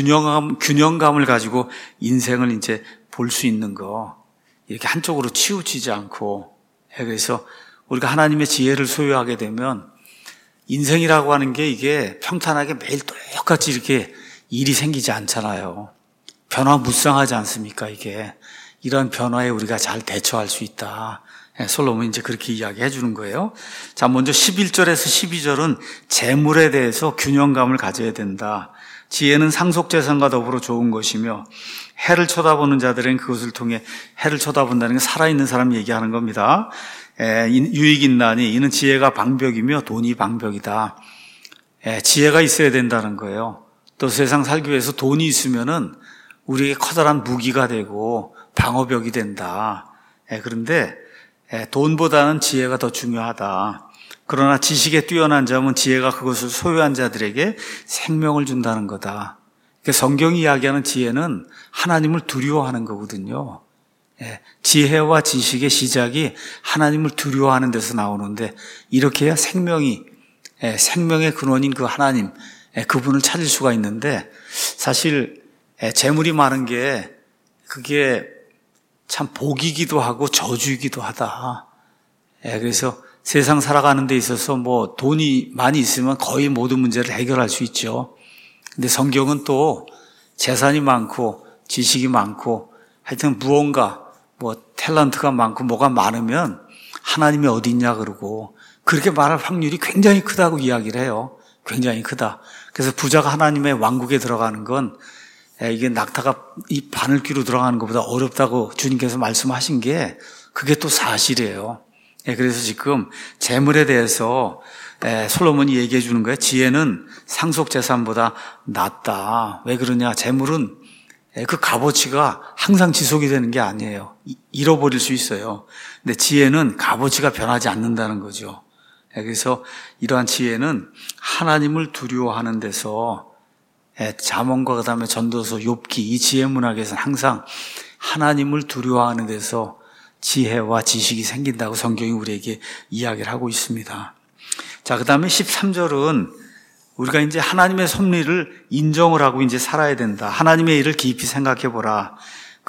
A: 균형감을 가지고 인생을 이제 볼 수 있는 거, 이렇게 한쪽으로 치우치지 않고, 그래서 우리가 하나님의 지혜를 소유하게 되면 인생이라고 하는 게 이게 평탄하게 매일 똑같이 이렇게 일이 생기지 않잖아요. 변화무쌍하지 않습니까? 이게 이런 변화에 우리가 잘 대처할 수 있다. 솔로몬이 이제 그렇게 이야기해 주는 거예요. 자, 먼저 11절에서 12절은 재물에 대해서 균형감을 가져야 된다. 지혜는 상속재산과 더불어 좋은 것이며 해를 쳐다보는 자들은 그것을 통해 해를 쳐다본다는 게 살아있는 사람 얘기하는 겁니다. 유익 있나니 이는 지혜가 방벽이며 돈이 방벽이다. 지혜가 있어야 된다는 거예요. 또 세상 살기 위해서 돈이 있으면은 우리에게 커다란 무기가 되고 방어벽이 된다. 그런데 돈보다는 지혜가 더 중요하다. 그러나 지식에 뛰어난 자면 지혜가 그것을 소유한 자들에게 생명을 준다는 거다. 그러니까 성경이 이야기하는 지혜는 하나님을 두려워하는 거거든요. 지혜와 지식의 시작이 하나님을 두려워하는 데서 나오는데, 이렇게 해야 생명의 근원인 그 하나님, 그분을 찾을 수가 있는데, 사실 재물이 많은 게 그게 참 복이기도 하고 저주이기도 하다. 그래서 세상 살아가는 데 있어서 뭐 돈이 많이 있으면 거의 모든 문제를 해결할 수 있죠. 근데 성경은 또 재산이 많고 지식이 많고 하여튼 무언가 뭐 탤런트가 많고 뭐가 많으면 하나님이 어디 있냐 그러고 그렇게 말할 확률이 굉장히 크다고 이야기를 해요. 굉장히 크다. 그래서 부자가 하나님의 왕국에 들어가는 건 이게 낙타가 이 바늘귀로 들어가는 것보다 어렵다고 주님께서 말씀하신 게 그게 또 사실이에요. 그래서 지금 재물에 대해서 솔로몬이 얘기해 주는 거예요. 지혜는 상속재산보다 낫다. 왜 그러냐? 재물은 그 값어치가 항상 지속이 되는 게 아니에요. 잃어버릴 수 있어요. 근데 지혜는 값어치가 변하지 않는다는 거죠. 그래서 이러한 지혜는 하나님을 두려워하는 데서 잠언과 그다음에 전도서, 욥기 이 지혜 문학에서는 항상 하나님을 두려워하는 데서 지혜와 지식이 생긴다고 성경이 우리에게 이야기를 하고 있습니다. 자, 그 다음에 13절은 우리가 이제 하나님의 섭리를 인정을 하고 이제 살아야 된다. 하나님의 일을 깊이 생각해 보라.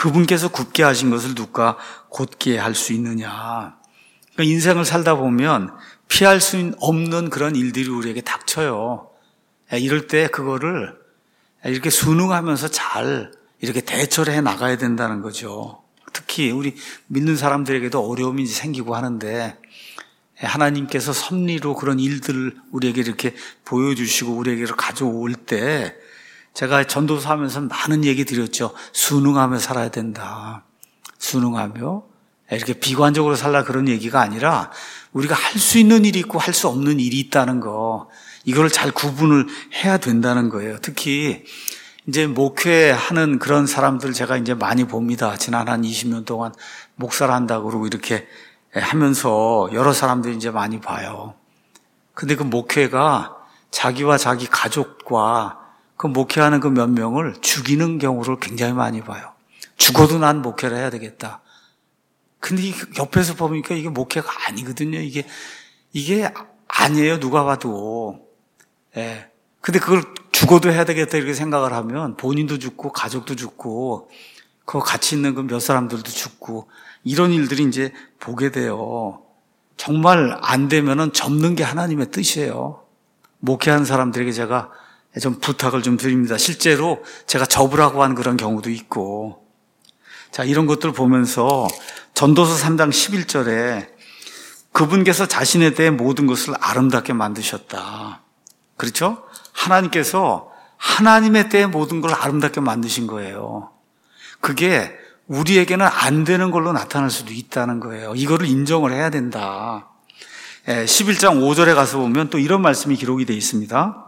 A: 그분께서 굽게 하신 것을 누가 곧게 할 수 있느냐. 그러니까 인생을 살다 보면 피할 수 없는 그런 일들이 우리에게 닥쳐요. 이럴 때 그거를 이렇게 순응하면서 잘 이렇게 대처를 해 나가야 된다는 거죠. 특히 우리 믿는 사람들에게도 어려움이 생기고 하는데 하나님께서 섭리로 그런 일들을 우리에게 이렇게 보여주시고 우리에게로 가져올 때 제가 전도사 하면서 많은 얘기 드렸죠. 순응하며 살아야 된다. 순응하며 이렇게 비관적으로 살라 그런 얘기가 아니라 우리가 할 수 있는 일이 있고 할 수 없는 일이 있다는 거, 이걸 잘 구분을 해야 된다는 거예요. 특히 이제 목회하는 그런 사람들 제가 이제 많이 봅니다. 지난 한 20년 동안 목사를 한다고 그러고 이렇게 하면서 여러 사람들이 이제 많이 봐요. 근데 그 목회가 자기와 자기 가족과 그 목회하는 그 몇 명을 죽이는 경우를 굉장히 많이 봐요. 죽어도 난 목회를 해야 되겠다. 근데 옆에서 보니까 이게 목회가 아니거든요. 이게 아니에요. 누가 봐도. 예. 근데 그걸 죽어도 해야 되겠다 이렇게 생각을 하면 본인도 죽고 가족도 죽고 그 같이 있는 그 몇 사람들도 죽고 이런 일들이 이제 보게 돼요. 정말 안 되면은 접는 게 하나님의 뜻이에요. 목회하는 사람들에게 제가 좀 부탁을 좀 드립니다. 실제로 제가 접으라고 한 그런 경우도 있고. 자, 이런 것들 보면서 전도서 3장 11절에 그분께서 자신에 대해 모든 것을 아름답게 만드셨다. 그렇죠? 하나님께서 하나님에 대해 모든 걸 아름답게 만드신 거예요. 그게 우리에게는 안 되는 걸로 나타날 수도 있다는 거예요. 이거를 인정을 해야 된다. 11장 5절에 가서 보면 또 이런 말씀이 기록이 되어 있습니다.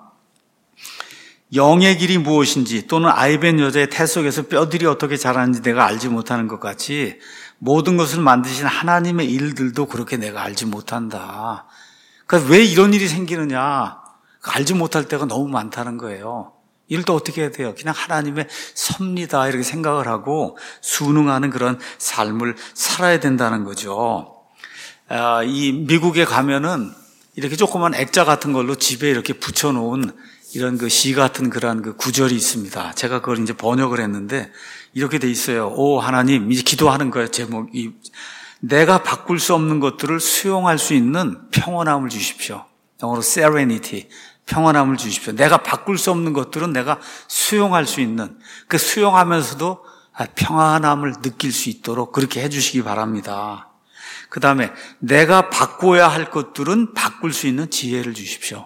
A: 영의 길이 무엇인지 또는 아이벤 여자의 태 속에서 뼈들이 어떻게 자라는지 내가 알지 못하는 것 같이 모든 것을 만드신 하나님의 일들도 그렇게 내가 알지 못한다. 그러니까 왜 이런 일이 생기느냐? 알지 못할 때가 너무 많다는 거예요. 이럴 때 어떻게 해야 돼요? 그냥 하나님의 섭리다 이렇게 생각을 하고 순응하는 그런 삶을 살아야 된다는 거죠. 이 미국에 가면은 이렇게 조그만 액자 같은 걸로 집에 이렇게 붙여놓은 이런 그 시 같은 그런 그 구절이 있습니다. 제가 그걸 이제 번역을 했는데 이렇게 돼 있어요. 오 하나님, 이제 기도하는 거예요. 제목이 내가 바꿀 수 없는 것들을 수용할 수 있는 평온함을 주십시오. 영어로 serenity, 평온함을 주십시오. 내가 바꿀 수 없는 것들은 내가 수용할 수 있는, 그 수용하면서도 평안함을 느낄 수 있도록 그렇게 해주시기 바랍니다. 그 다음에 내가 바꿔야 할 것들은 바꿀 수 있는 지혜를 주십시오.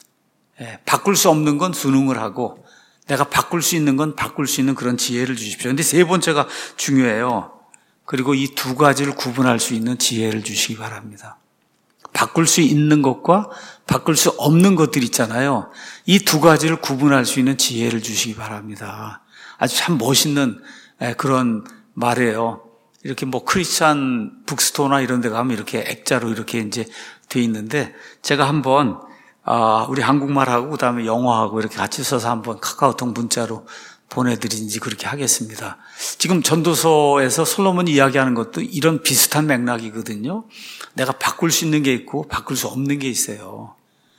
A: 바꿀 수 없는 건 순응을 하고 내가 바꿀 수 있는 건 바꿀 수 있는 그런 지혜를 주십시오. 그런데 세 번째가 중요해요. 그리고 이 두 가지를 구분할 수 있는 지혜를 주시기 바랍니다. 바꿀 수 있는 것과 바꿀 수 없는 것들 있잖아요. 이 두 가지를 구분할 수 있는 지혜를 주시기 바랍니다. 아주 참 멋있는 그런 말이에요. 이렇게 뭐 크리스찬 북스토어나 이런 데 가면 이렇게 액자로 이렇게 이제 돼 있는데 제가 한번 우리 한국말하고 그다음에 영어하고 이렇게 같이 써서 한번 카카오톡 문자로 보내드린지 그렇게 하겠습니다. 지금 전도서에서 솔로몬이 이야기하는 것도 이런 비슷한 맥락이거든요. 내가 바꿀 수 있는 게 있고 바꿀 수 없는 게 있어요.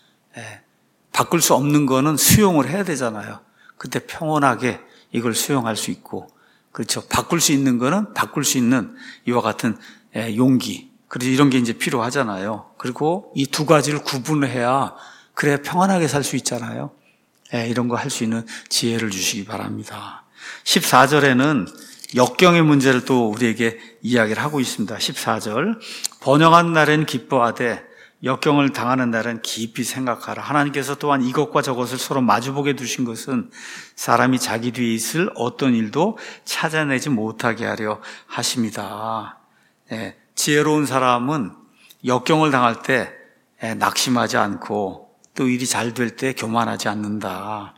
A: 바꿀 수 없는 거는 수용을 해야 되잖아요. 그때 평온하게 이걸 수용할 수 있고, 그렇죠. 바꿀 수 있는 거는 바꿀 수 있는 이와 같은 용기, 그래서 이런 게 이제 필요하잖아요. 그리고 이 두 가지를 구분해야 그래야 평안하게 살 수 있잖아요. 이런 거 할 수 있는 지혜를 주시기 바랍니다. 14절에는 역경의 문제를 또 우리에게 이야기를 하고 있습니다. 14절 번영한 날엔 기뻐하되 역경을 당하는 날은 깊이 생각하라. 하나님께서 또한 이것과 저것을 서로 마주보게 두신 것은 사람이 자기 뒤에 있을 어떤 일도 찾아내지 못하게 하려 하십니다. 지혜로운 사람은 역경을 당할 때 낙심하지 않고 또 일이 잘 될 때 교만하지 않는다.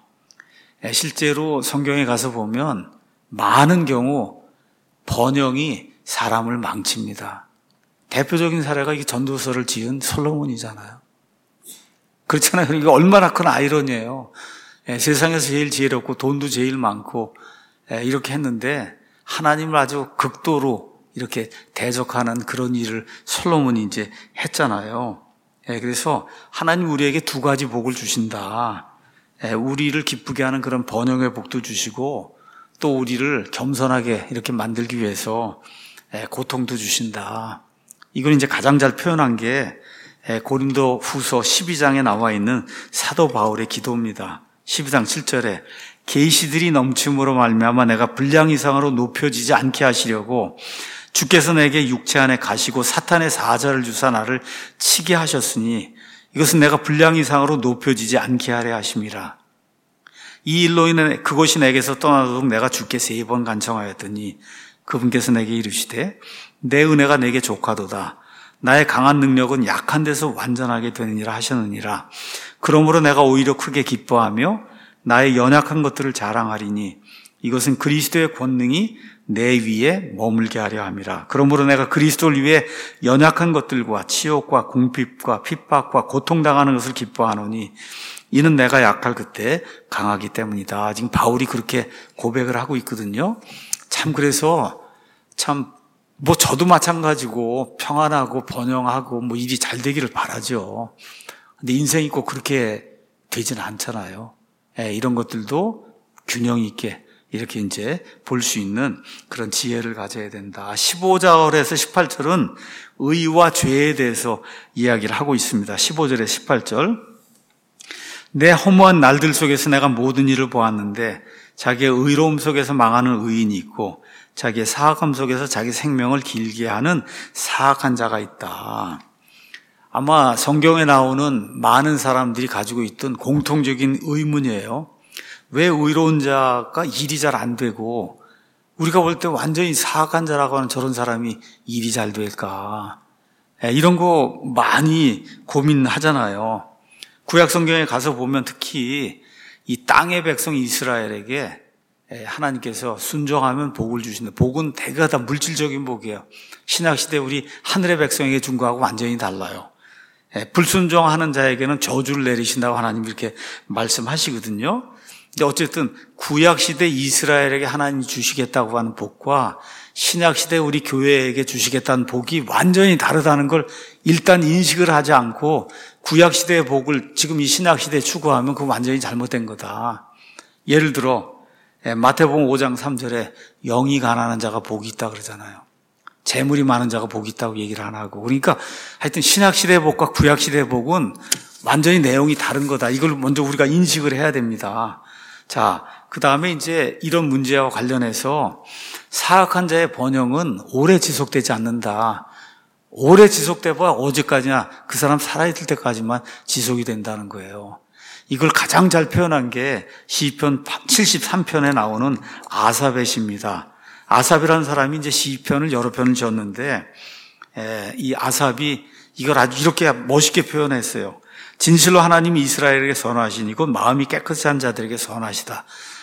A: 실제로 성경에 가서 보면 많은 경우 번영이 사람을 망칩니다. 대표적인 사례가 이 전도서를 지은 솔로몬이잖아요. 그렇잖아요. 이게 얼마나 큰 아이러니예요. 세상에서 제일 지혜롭고 돈도 제일 많고 이렇게 했는데 하나님을 아주 극도로 이렇게 대적하는 그런 일을 솔로몬이 이제 했잖아요. 그래서 하나님 우리에게 두 가지 복을 주신다. 우리를 기쁘게 하는 그런 번영의 복도 주시고 또 우리를 겸손하게 이렇게 만들기 위해서 고통도 주신다. 이걸 이제 가장 잘 표현한 게 고린도 후서 12장에 나와 있는 사도 바울의 기도입니다. 12장 7절에 계시들이 넘침으로 말미암아 내가 분량 이상으로 높여지지 않게 하시려고 주께서 내게 육체 안에 가시고 사탄의 사자를 주사 나를 치게 하셨으니 이것은 내가 분량 이상으로 높여지지 않게 하려 하심이라. 이 일로 인해 그것이 내게서 떠나도록 내가 주께 3번 간청하였더니 그분께서 내게 이르시되 내 은혜가 내게 족하도다. 나의 강한 능력은 약한 데서 완전하게 되느니라 하셨느니라. 그러므로 내가 오히려 크게 기뻐하며 나의 연약한 것들을 자랑하리니 이것은 그리스도의 권능이 내 위에 머물게 하려 함이라. 그러므로 내가 그리스도를 위해 연약한 것들과 치욕과 궁핍과 핍박과 고통당하는 것을 기뻐하노니 이는 내가 약할 그때 강하기 때문이다. 지금 바울이 그렇게 고백을 하고 있거든요. 참 그래서 참 뭐 저도 마찬가지고 평안하고 번영하고 뭐 일이 잘 되기를 바라죠. 근데 인생이 꼭 그렇게 되지는 않잖아요. 이런 것들도 균형 있게 이렇게 이제 볼 수 있는 그런 지혜를 가져야 된다. 15절에서 18절은 의와 죄에 대해서 이야기를 하고 있습니다. 15절에 18절. 내 허무한 날들 속에서 내가 모든 일을 보았는데 자기의 의로움 속에서 망하는 의인이 있고 자기의 사악함 속에서 자기 생명을 길게 하는 사악한 자가 있다. 아마 성경에 나오는 많은 사람들이 가지고 있던 공통적인 의문이에요. 왜 의로운 자가 일이 잘 안 되고 우리가 볼 때 완전히 사악한 자라고 하는 저런 사람이 일이 잘 될까? 이런 거 많이 고민하잖아요. 구약 성경에 가서 보면 특히 이 땅의 백성 이스라엘에게 하나님께서 순종하면 복을 주신다. 복은 대개 다 물질적인 복이에요. 신약시대 우리 하늘의 백성에게 준 거하고 완전히 달라요. 불순종하는 자에게는 저주를 내리신다고 하나님 이렇게 말씀하시거든요. 근데 어쨌든 구약시대 이스라엘에게 하나님이 주시겠다고 하는 복과 신약시대 우리 교회에게 주시겠다는 복이 완전히 다르다는 걸 일단 인식을 하지 않고 구약시대의 복을 지금 이 신약시대에 추구하면 그건 완전히 잘못된 거다. 예를 들어 마태복음 5장 3절에 영이 가난한 자가 복이 있다 그러잖아요. 재물이 많은 자가 복이 있다고 얘기를 안 하고. 그러니까 하여튼 신약시대의 복과 구약시대의 복은 완전히 내용이 다른 거다. 이걸 먼저 우리가 인식을 해야 됩니다. 자, 그 다음에 이제 이런 문제와 관련해서 사악한 자의 번영은 오래 지속되지 않는다. 오래 지속돼봐 어제까지나 그 사람 살아있을 때까지만 지속이 된다는 거예요. 이걸 가장 잘 표현한 게 시편 73편에 나오는 아삽의 시입니다. 아삽이라는 사람이 이제 시편을 여러 편을 지었는데 이 아삽이 이걸 아주 이렇게 멋있게 표현했어요. 진실로 하나님이 이스라엘에게 선하시니 곧 마음이 깨끗한 자들에게 선하시다.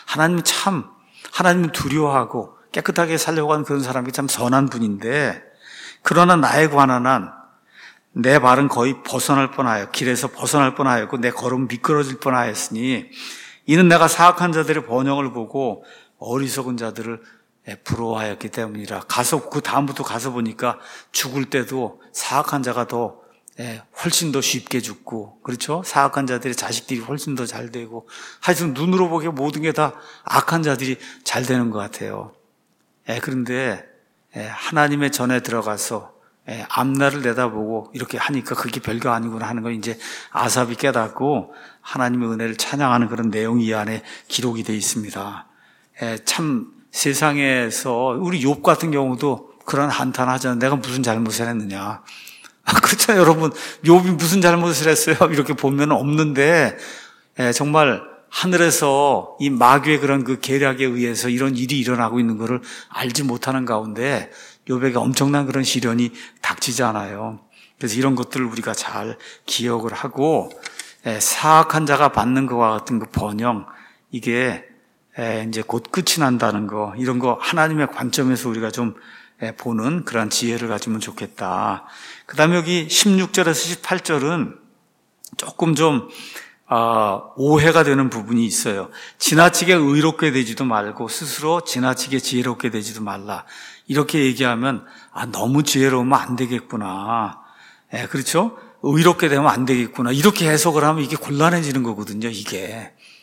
A: 하나님은 두려워하고 깨끗하게 살려고 하는 그런 사람이 참 선한 분인데 그러나 나에 관한 한 내 발은 거의 벗어날 뻔하여 길에서 벗어날 뻔하였고 내 걸음은 미끄러질 뻔하였으니 이는 내가 사악한 자들의 번영을 보고 어리석은 자들을 부러워하였기 때문이라. 가서 그 다음부터 가서 보니까 죽을 때도 사악한 자가 더 훨씬 더 쉽게 죽고 그렇죠? 사악한 자들의 자식들이 훨씬 더 잘 되고 하여튼 눈으로 보기에 모든 게 다 악한 자들이 잘 되는 것 같아요. 그런데 하나님의 전에 들어가서 앞날을 내다보고 이렇게 하니까 그게 별거 아니구나 하는 걸 이제 아삽이 깨닫고 하나님의 은혜를 찬양하는 그런 내용이 이 안에 기록이 되어 있습니다. 참 세상에서 우리 욥 같은 경우도 그런 한탄하잖아요. 내가 무슨 잘못을 했느냐. 그렇잖아요, 여러분. 욥이 무슨 잘못을 했어요? 이렇게 보면 없는데 정말 하늘에서 이 마귀의 그런 그 계략에 의해서 이런 일이 일어나고 있는 것을 알지 못하는 가운데 욥에게 엄청난 그런 시련이 닥치잖아요. 그래서 이런 것들을 우리가 잘 기억을 하고 사악한 자가 받는 것과 같은 그 번영 이게 이제 곧 끝이 난다는 거 이런 거 하나님의 관점에서 우리가 좀 보는 그런 지혜를 가지면 좋겠다. 그 다음에 여기 16절에서 18절은 조금 좀 오해가 되는 부분이 있어요. 지나치게 의롭게 되지도 말고 스스로 지나치게 지혜롭게 되지도 말라. 이렇게 얘기하면 너무 지혜로우면 안 되겠구나. 그렇죠? 의롭게 되면 안 되겠구나. 이렇게 해석을 하면 이게 곤란해지는 거거든요. 이게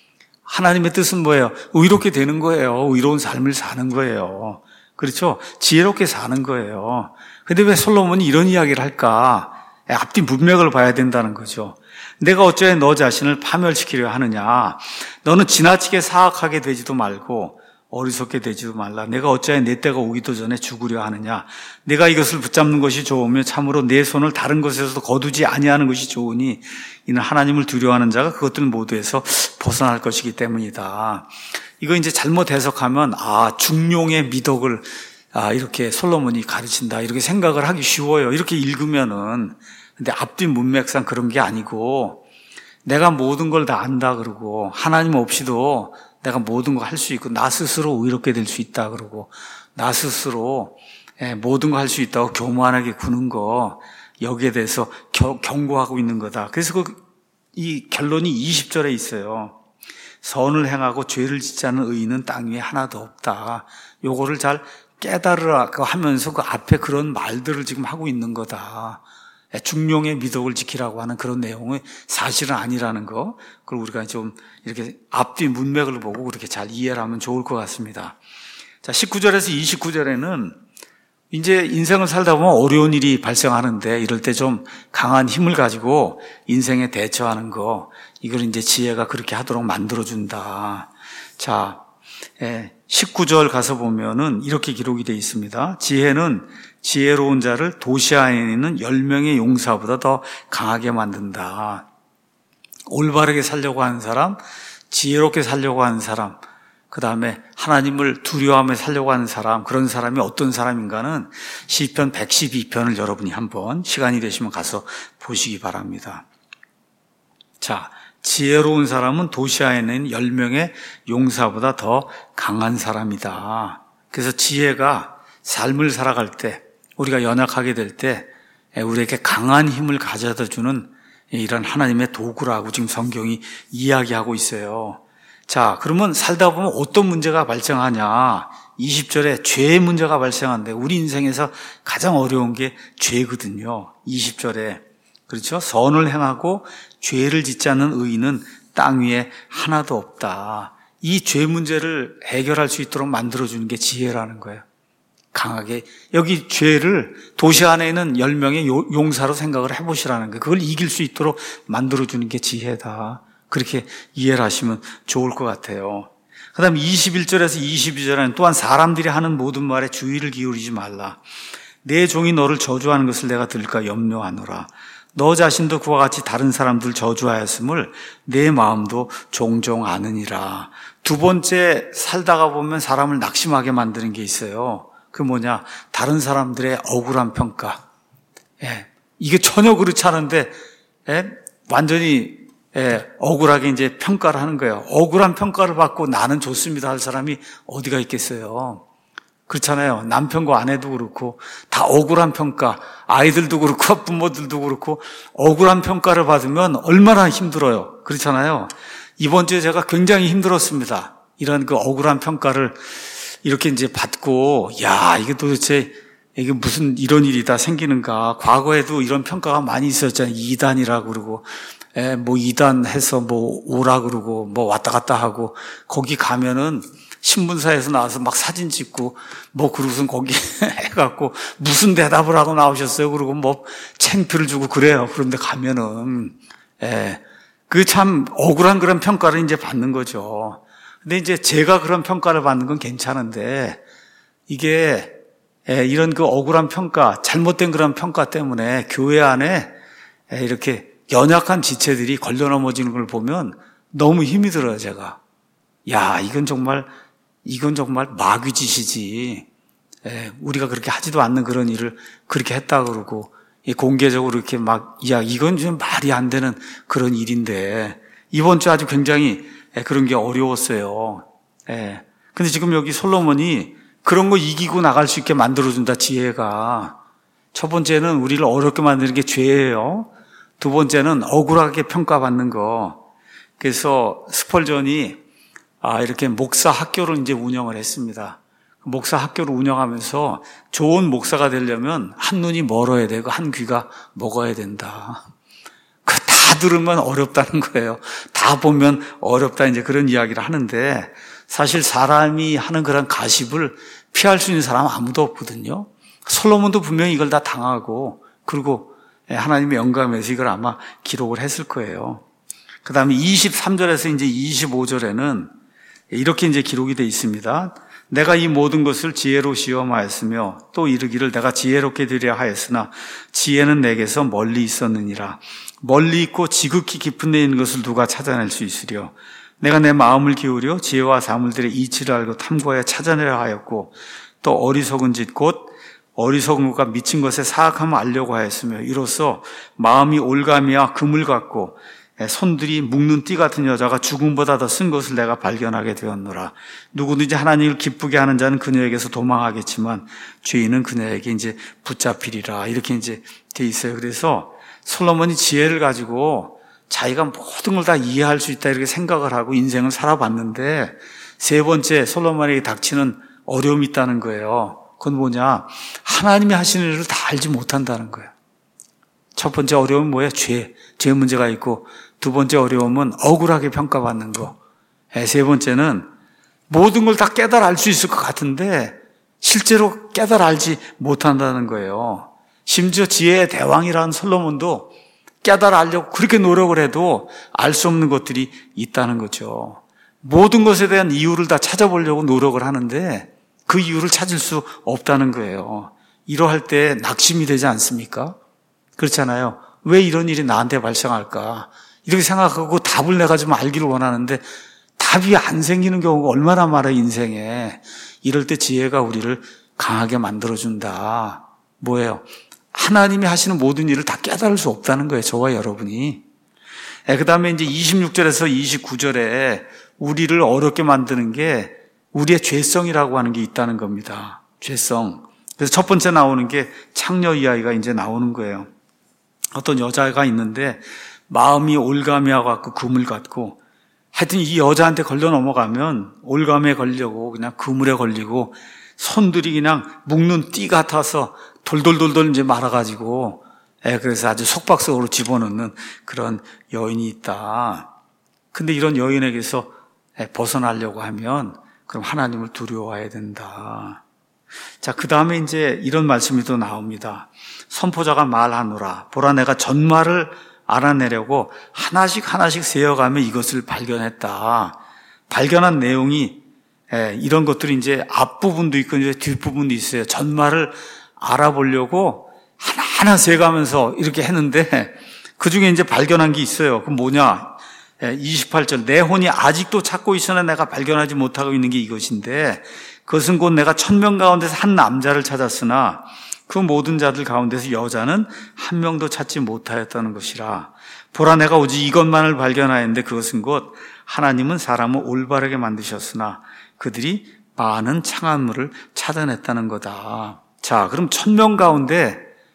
A: 하나님의 뜻은 뭐예요? 의롭게 되는 거예요. 의로운 삶을 사는 거예요. 그렇죠? 지혜롭게 사는 거예요. 근데 왜 솔로몬이 이런 이야기를 할까? 앞뒤 문맥을 봐야 된다는 거죠. 내가 어찌하여 너 자신을 파멸시키려 하느냐? 너는 지나치게 사악하게 되지도 말고 어리석게 되지도 말라. 내가 어찌하여 내 때가 오기도 전에 죽으려 하느냐? 내가 이것을 붙잡는 것이 좋으며 참으로 내 손을 다른 것에서도 거두지 아니하는 것이 좋으니 이는 하나님을 두려워하는 자가 그것들 모두에서 벗어날 것이기 때문이다. 이거 이제 잘못 해석하면 중용의 미덕을 이렇게 솔로몬이 가르친다 이렇게 생각을 하기 쉬워요. 이렇게 읽으면은. 근데 앞뒤 문맥상 그런 게 아니고 내가 모든 걸 다 안다 그러고 하나님 없이도 내가 모든 거 할 수 있고 나 스스로 의롭게 될 수 있다 그러고 나 스스로 모든 거 할 수 있다고 교만하게 구는 거 여기에 대해서 경고하고 있는 거다. 그래서 이 결론이 20절에 있어요. 선을 행하고 죄를 짓지 않은 의인은 땅 위에 하나도 없다. 요거를 잘 깨달으라고 하면서 그 앞에 그런 말들을 지금 하고 있는 거다. 중용의 미덕을 지키라고 하는 그런 내용이 사실은 아니라는 거. 그걸 우리가 좀 이렇게 앞뒤 문맥을 보고 그렇게 잘 이해를 하면 좋을 것 같습니다. 자, 19절에서 29절에는 이제 인생을 살다 보면 어려운 일이 발생하는데 이럴 때 좀 강한 힘을 가지고 인생에 대처하는 거, 이걸 이제 지혜가 그렇게 하도록 만들어준다. 자, 19절 가서 보면은 이렇게 기록이 되어 있습니다. 지혜는 지혜로운 자를 도시 안에 있는 10명의 용사보다 더 강하게 만든다. 올바르게 살려고 하는 사람, 지혜롭게 살려고 하는 사람, 그 다음에 하나님을 두려워하며 살려고 하는 사람, 그런 사람이 어떤 사람인가는 시편 112편을 여러분이 한번 시간이 되시면 가서 보시기 바랍니다. 자, 지혜로운 사람은 도시 안에 있는 10명의 용사보다 더 강한 사람이다. 그래서 지혜가 삶을 살아갈 때, 우리가 연약하게 될 때 우리에게 강한 힘을 가져다 주는 이런 하나님의 도구라고 지금 성경이 이야기하고 있어요. 자, 그러면 살다 보면 어떤 문제가 발생하냐? 20절에 죄의 문제가 발생한데 우리 인생에서 가장 어려운 게 죄거든요. 20절에. 그렇죠? 선을 행하고 죄를 짓지 않는 의인은 땅 위에 하나도 없다. 이 죄 문제를 해결할 수 있도록 만들어주는 게 지혜라는 거예요. 강하게. 여기 죄를 도시 안에 있는 10명의 용사로 생각을 해보시라는 거예요. 그걸 이길 수 있도록 만들어주는 게 지혜다. 그렇게 이해를 하시면 좋을 것 같아요. 그 다음에 21절에서 22절에는 또한 사람들이 하는 모든 말에 주의를 기울이지 말라. 내 종이 너를 저주하는 것을 내가 들을까 염려하노라. 너 자신도 그와 같이 다른 사람들 저주하였음을 내 마음도 종종 아느니라. 두 번째, 살다가 보면 사람을 낙심하게 만드는 게 있어요. 그 뭐냐? 다른 사람들의 억울한 평가. 이게 전혀 그렇지 않은데, 완전히, 억울하게 이제 평가를 하는 거예요. 억울한 평가를 받고 나는 좋습니다 할 사람이 어디가 있겠어요? 그렇잖아요. 남편과 아내도 그렇고, 다 억울한 평가, 아이들도 그렇고, 부모들도 그렇고, 억울한 평가를 받으면 얼마나 힘들어요. 그렇잖아요. 이번 주에 제가 굉장히 힘들었습니다. 이런 그 억울한 평가를 이렇게 이제 받고, 야, 이게 도대체, 이게 무슨 이런 일이 다 생기는가. 과거에도 이런 평가가 많이 있었잖아요. 2단이라고 그러고, 뭐 2단 해서 뭐 오라 그러고, 뭐 왔다 갔다 하고, 거기 가면은 신문사에서 나와서 막 사진 찍고, 뭐 그러고선 거기 해갖고, 무슨 대답을 하고 나오셨어요? 그러고 뭐 창피를 주고 그래요. 그런데 가면은, 그 참 억울한 그런 평가를 이제 받는 거죠. 근데 이제 제가 그런 평가를 받는 건 괜찮은데 이게 이런 그 억울한 평가, 잘못된 그런 평가 때문에 교회 안에 이렇게 연약한 지체들이 걸려 넘어지는 걸 보면 너무 힘이 들어요, 제가. 야, 이건 정말 마귀짓이지. 우리가 그렇게 하지도 않는 그런 일을 그렇게 했다 그러고 공개적으로 이렇게 막, 야, 이건 좀 말이 안 되는 그런 일인데 이번 주 아주 굉장히 그런 게 어려웠어요. 근데 지금 여기 솔로몬이 그런 거 이기고 나갈 수 있게 만들어준다, 지혜가. 첫 번째는 우리를 어렵게 만드는 게 죄예요. 두 번째는 억울하게 평가받는 거. 그래서 스펄전이 이렇게 목사 학교를 이제 운영을 했습니다. 목사 학교를 운영하면서 좋은 목사가 되려면 한 눈이 멀어야 되고 한 귀가 먹어야 된다. 그 다 들으면 어렵다는 거예요. 다 보면 어렵다 이제 그런 이야기를 하는데 사실 사람이 하는 그런 가십을 피할 수 있는 사람은 아무도 없거든요. 솔로몬도 분명히 이걸 다 당하고 그리고 하나님의 영감에서 이걸 아마 기록을 했을 거예요. 그 다음에 23절에서 이제 25절에는 이렇게 이제 기록이 되어 있습니다. 내가 이 모든 것을 지혜로 시험하였으며 또 이르기를 내가 지혜롭게 되려 하였으나 지혜는 내게서 멀리 있었느니라. 멀리 있고 지극히 깊은 데 있는 것을 누가 찾아낼 수 있으랴. 내가 내 마음을 기울여 지혜와 사물들의 이치를 알고 탐구하여 찾아내려 하였고 또 어리석은 짓 곧 어리석은 것과 미친 것의 사악함을 알려고 하였으며 이로써 마음이 올가미와 금을 갖고 손들이 묶는 띠 같은 여자가 죽음보다 더 쓴 것을 내가 발견하게 되었노라. 누구든지 하나님을 기쁘게 하는 자는 그녀에게서 도망하겠지만 죄인은 그녀에게 이제 붙잡히리라. 이렇게 이제 돼 있어요. 그래서 솔로몬이 지혜를 가지고 자기가 모든 걸 다 이해할 수 있다 이렇게 생각을 하고 인생을 살아봤는데 세 번째 솔로몬에게 닥치는 어려움이 있다는 거예요. 그건 뭐냐? 하나님이 하시는 일을 다 알지 못한다는 거예요. 첫 번째 어려움은 뭐예요? 죄 문제가 있고 두 번째 어려움은 억울하게 평가받는 거. 세 번째는 모든 걸 다 깨달아 알 수 있을 것 같은데 실제로 깨달아 알지 못한다는 거예요. 심지어 지혜의 대왕이라는 솔로몬도 깨달아 알려고 그렇게 노력을 해도 알 수 없는 것들이 있다는 거죠. 모든 것에 대한 이유를 다 찾아보려고 노력을 하는데 그 이유를 찾을 수 없다는 거예요. 이러할 때 낙심이 되지 않습니까? 그렇잖아요. 왜 이런 일이 나한테 발생할까? 이렇게 생각하고 답을 내가 좀 알기를 원하는데 답이 안 생기는 경우가 얼마나 많아요, 인생에. 이럴 때 지혜가 우리를 강하게 만들어준다. 뭐예요? 하나님이 하시는 모든 일을 다 깨달을 수 없다는 거예요, 저와 여러분이. 그 다음에 이제 26절에서 29절에 우리를 어렵게 만드는 게 우리의 죄성이라고 하는 게 있다는 겁니다. 죄성. 그래서 첫 번째 나오는 게 창녀 이야기가 이제 나오는 거예요. 어떤 여자가 있는데 마음이 올가미와 같고 그물 같고 하여튼 이 여자한테 걸려 넘어가면 올가미에 걸리고 그냥 그물에 걸리고 손들이 그냥 묶는 띠 같아서 돌돌돌돌 이제 말아가지고 그래서 아주 속박속으로 집어넣는 그런 여인이 있다. 근데 이런 여인에게서 벗어나려고 하면 그럼 하나님을 두려워해야 된다. 자, 그 다음에 이제 이런 말씀이 또 나옵니다. 선포자가 말하노라. 보라, 내가 전말을 알아내려고 하나씩 세어가며 이것을 발견했다. 발견한 내용이 이런 것들이 이제 앞부분도 있고 이제 뒷부분도 있어요. 전말을 알아보려고 하나하나 세가면서 이렇게 했는데 그 중에 이제 발견한 게 있어요. 그 뭐냐? 28절. 내 혼이 아직도 찾고 있으나 내가 발견하지 못하고 있는 게 이것인데 그것은 곧 내가 1000명 가운데서 한 남자를 찾았으나 그 모든 자들 가운데서 여자는 한 명도 찾지 못하였다는 것이라. 보라, 내가 오직 이것만을 발견하였는데 그것은 곧 하나님은 사람을 올바르게 만드셨으나 그들이 많은 창한물을 찾아냈다는 거다. 자, 그럼 1000명 가운데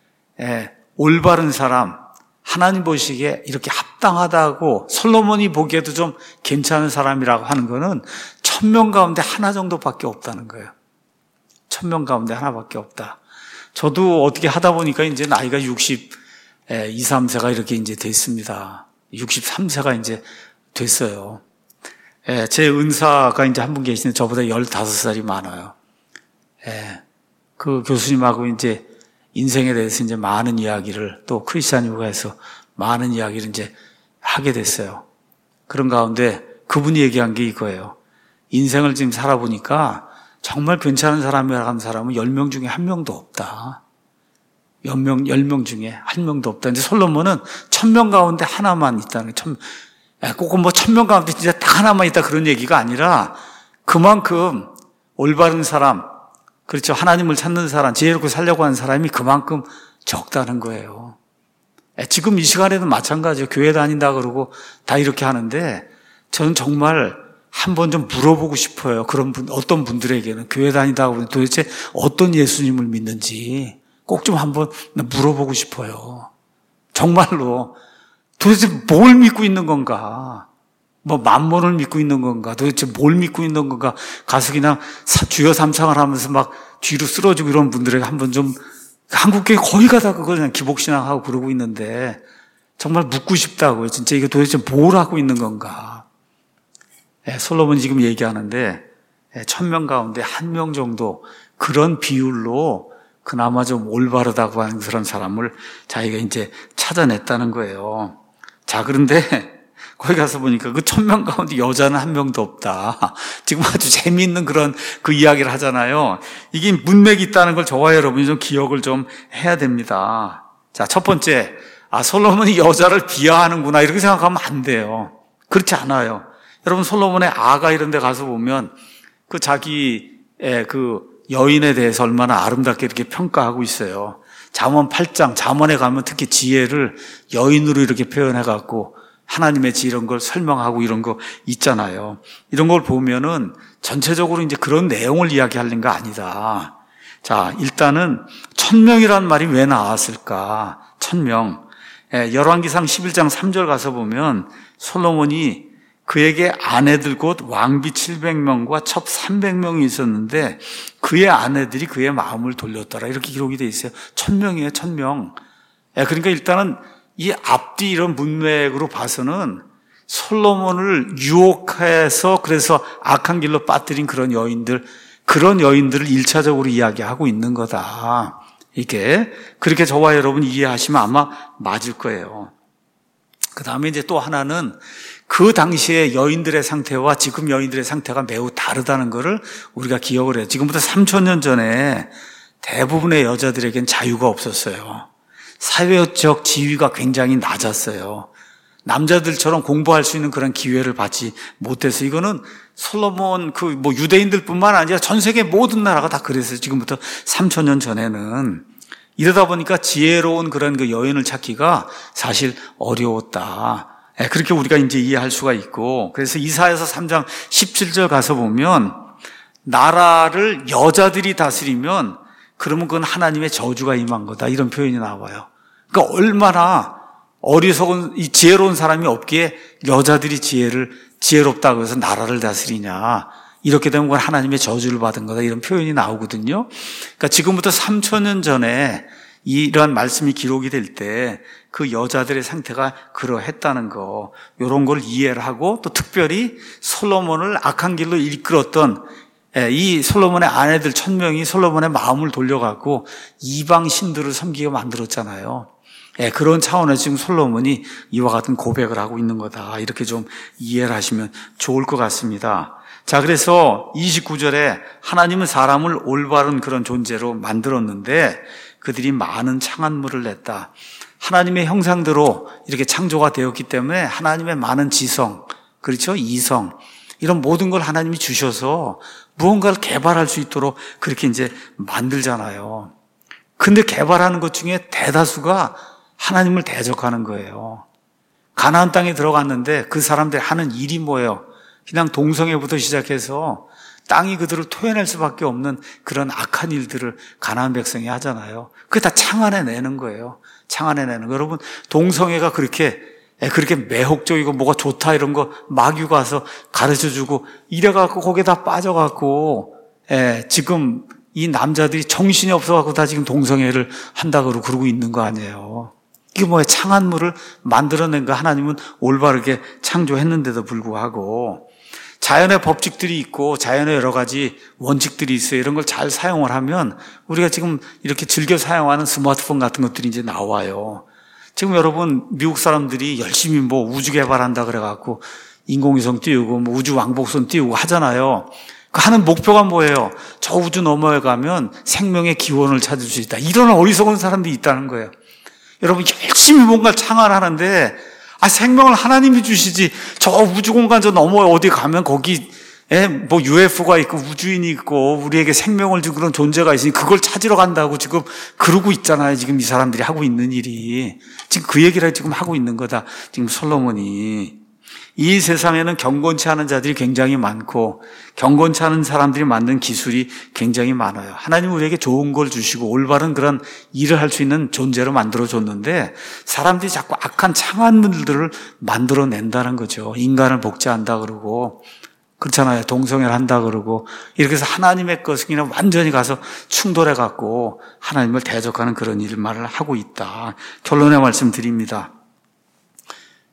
A: 올바른 사람, 하나님 보시기에 이렇게 합당하다고 솔로몬이 보기에도 좀 괜찮은 사람이라고 하는 거는 1000명 가운데 하나 정도밖에 없다는 거예요. 1000명 가운데 하나밖에 없다. 저도 어떻게 하다 보니까 이제 나이가 62, 3세가 이렇게 이제 됐습니다. 63세가 이제 됐어요. 제 은사가 이제 한 분 계시는데 저보다 15살이 많아요. 그 교수님하고 이제 인생에 대해서 이제 많은 이야기를 또 크리스찬이고해서 많은 이야기를 이제 하게 됐어요. 그런 가운데 그분이 얘기한 게 이거예요. 인생을 지금 살아보니까 정말 괜찮은 사람이라고 하는 사람은 10명 중에 1명도 없다. 10명 중에 1명도 없다. 근데 솔로몬은 1000명 가운데 하나만 있다는 거예요. 꼭 뭐 1000명 가운데 진짜 딱 하나만 있다 그런 얘기가 아니라 그만큼 올바른 사람, 그렇죠. 하나님을 찾는 사람, 지혜롭게 살려고 하는 사람이 그만큼 적다는 거예요. 지금 이 시간에도 마찬가지예요. 교회 다닌다 그러고 다 이렇게 하는데 저는 정말 한번 좀 물어보고 싶어요. 그런 분, 어떤 분들에게는 교회 다니다 보면 도대체 어떤 예수님을 믿는지 꼭 좀 한번 물어보고 싶어요. 정말로 도대체 뭘 믿고 있는 건가? 뭐 만몬을 믿고 있는 건가? 도대체 뭘 믿고 있는 건가? 가서 그냥 주여 삼창을 하면서 막 뒤로 쓰러지고 이런 분들에게 한번 좀 한국교회 거의 가다 그걸 그냥 기복신앙하고 그러고 있는데 정말 묻고 싶다고요. 진짜 이게 도대체 뭘 하고 있는 건가? 솔로몬이 지금 얘기하는데 1000명 가운데 1명 정도 그런 비율로 그나마 좀 올바르다고 하는 그런 사람을 자기가 이제 찾아냈다는 거예요. 자, 그런데 거기 가서 보니까 그 1000명 가운데 여자는 1명도 없다. 지금 아주 재미있는 그런 그 이야기를 하잖아요. 이게 문맥이 있다는 걸 저와 여러분이 좀 기억을 좀 해야 됩니다. 자, 첫 번째, 솔로몬이 여자를 비하하는구나 이렇게 생각하면 안 돼요. 그렇지 않아요. 여러분, 솔로몬의 아가 이런 데 가서 보면 그 자기의 그 여인에 대해서 얼마나 아름답게 이렇게 평가하고 있어요. 잠언 8장, 잠언에 가면 특히 지혜를 여인으로 이렇게 표현해갖고 하나님의 지 이런 걸 설명하고 이런 거 있잖아요. 이런 걸 보면은 전체적으로 이제 그런 내용을 이야기하는 거 아니다. 자, 일단은 1000명이라는 말이 왜 나왔을까? 1000명. 열왕기상 11장 3절 가서 보면 솔로몬이 그에게 아내들 곧 왕비 700명과 첩 300명이 있었는데 그의 아내들이 그의 마음을 돌렸더라. 이렇게 기록이 되어 있어요. 1000명이에요, 1000명. 그러니까 일단은 이 앞뒤 이런 문맥으로 봐서는 솔로몬을 유혹해서 그래서 악한 길로 빠뜨린 그런 여인들을 1차적으로 이야기하고 있는 거다. 이게 그렇게 저와 여러분 이해하시면 아마 맞을 거예요. 그 다음에 이제 또 하나는 그 당시에 여인들의 상태와 지금 여인들의 상태가 매우 다르다는 것을 우리가 기억을 해요. 지금부터 3000년 전에 대부분의 여자들에겐 자유가 없었어요. 사회적 지위가 굉장히 낮았어요. 남자들처럼 공부할 수 있는 그런 기회를 받지 못해서 이거는 솔로몬 유대인들뿐만 아니라 전 세계 모든 나라가 다 그랬어요. 지금부터 3000년 전에는. 이러다 보니까 지혜로운 그런 그 여인을 찾기가 사실 어려웠다. 그렇게 우리가 이제 이해할 수가 있고, 그래서 이사야서 3장 17절 가서 보면 나라를 여자들이 다스리면 그러면 그건 하나님의 저주가 임한 거다. 이런 표현이 나와요. 그러니까 얼마나 어리석은 이 지혜로운 사람이 없기에 여자들이 지혜롭다고 해서 나라를 다스리냐. 이렇게 되면 그건 하나님의 저주를 받은 거다. 이런 표현이 나오거든요. 그러니까 지금부터 3000년 전에 이러한 말씀이 기록이 될 때 그 여자들의 상태가 그러했다는 거, 이런 걸 이해를 하고 또 특별히 솔로몬을 악한 길로 이끌었던 이 솔로몬의 아내들 1000명이 솔로몬의 마음을 돌려갖고 이방 신들을 섬기게 만들었잖아요. 그런 차원에서 지금 솔로몬이 이와 같은 고백을 하고 있는 거다. 이렇게 좀 이해를 하시면 좋을 것 같습니다. 자, 그래서 29절에 하나님은 사람을 올바른 그런 존재로 만들었는데 그들이 많은 창한물을 냈다. 하나님의 형상대로 이렇게 창조가 되었기 때문에 하나님의 많은 지성, 그렇죠? 이성, 이런 모든 걸 하나님이 주셔서 무언가를 개발할 수 있도록 그렇게 이제 만들잖아요. 근데 개발하는 것 중에 대다수가 하나님을 대적하는 거예요. 가나안 땅에 들어갔는데 그 사람들이 하는 일이 뭐예요? 그냥 동성애부터 시작해서 땅이 그들을 토해낼 수밖에 없는 그런 악한 일들을 가나안 백성이 하잖아요. 그게 다 창안해내는 거예요. 창안해내는 거. 여러분, 동성애가 그렇게 매혹적이고 뭐가 좋다 이런 거 마귀가 와서 가르쳐주고 이래갖고 거기에 다 빠져갖고 지금 이 남자들이 정신이 없어갖고 다 지금 동성애를 한다고 그러고 있는 거 아니에요. 이게 뭐예요? 창안물을 만들어낸 거 하나님은 올바르게 창조했는데도 불구하고 자연의 법칙들이 있고 자연의 여러 가지 원칙들이 있어요. 이런 걸 잘 사용을 하면 우리가 지금 이렇게 즐겨 사용하는 스마트폰 같은 것들이 이제 나와요. 지금 여러분 미국 사람들이 열심히 뭐 우주 개발한다 그래갖고 인공위성 띄우고 뭐 우주 왕복선 띄우고 하잖아요. 그 하는 목표가 뭐예요? 저 우주 너머에 가면 생명의 기원을 찾을 수 있다. 이런 어리석은 사람들이 있다는 거예요. 여러분 열심히 뭔가 창안하는데 생명을 하나님이 주시지 저 우주 공간 저 너머에 어디 가면 거기 뭐 UFO가 있고 우주인이 있고 우리에게 생명을 준 그런 존재가 있으니 그걸 찾으러 간다고 지금 그러고 있잖아요. 지금 이 사람들이 하고 있는 일이 지금 그 얘기를 지금 하고 있는 거다. 지금 솔로몬이 이 세상에는 경건치 않은 자들이 굉장히 많고 경건치 않은 사람들이 만든 기술이 굉장히 많아요. 하나님은 우리에게 좋은 걸 주시고 올바른 그런 일을 할 수 있는 존재로 만들어줬는데 사람들이 자꾸 악한 창안물들을 만들어낸다는 거죠. 인간을 복제한다 그러고 그렇잖아요. 동성애를 한다 그러고 이렇게 해서 하나님의 것은 그냥 완전히 가서 충돌해갖고 하나님을 대적하는 그런 일만을 하고 있다. 결론의 말씀 드립니다.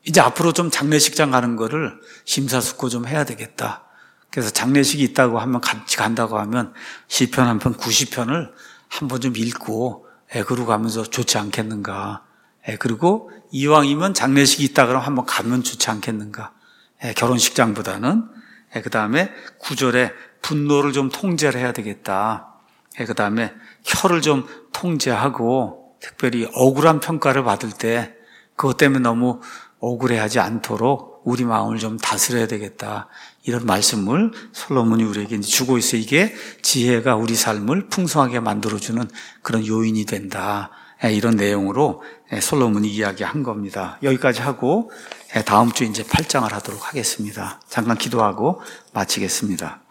A: 이제 앞으로 좀 장례식장 가는 거를 심사숙고 좀 해야 되겠다. 그래서 장례식이 있다고 하면 같이 간다고 하면 시편 한 편 90편을 한번 좀 읽고 그러고 가면서 좋지 않겠는가. 그리고 이왕이면 장례식이 있다 그러면 한번 가면 좋지 않겠는가. 결혼식장보다는. 그 다음에 9절에 분노를 좀 통제를 해야 되겠다. 그 다음에 혀를 좀 통제하고 특별히 억울한 평가를 받을 때 그것 때문에 너무 억울해하지 않도록 우리 마음을 좀 다스려야 되겠다. 이런 말씀을 솔로몬이 우리에게 주고 있어요. 이게 지혜가 우리 삶을 풍성하게 만들어주는 그런 요인이 된다. 이런 내용으로 솔로몬이 이야기한 겁니다. 여기까지 하고 다음 주에 이제 8장을 하도록 하겠습니다. 잠깐 기도하고 마치겠습니다.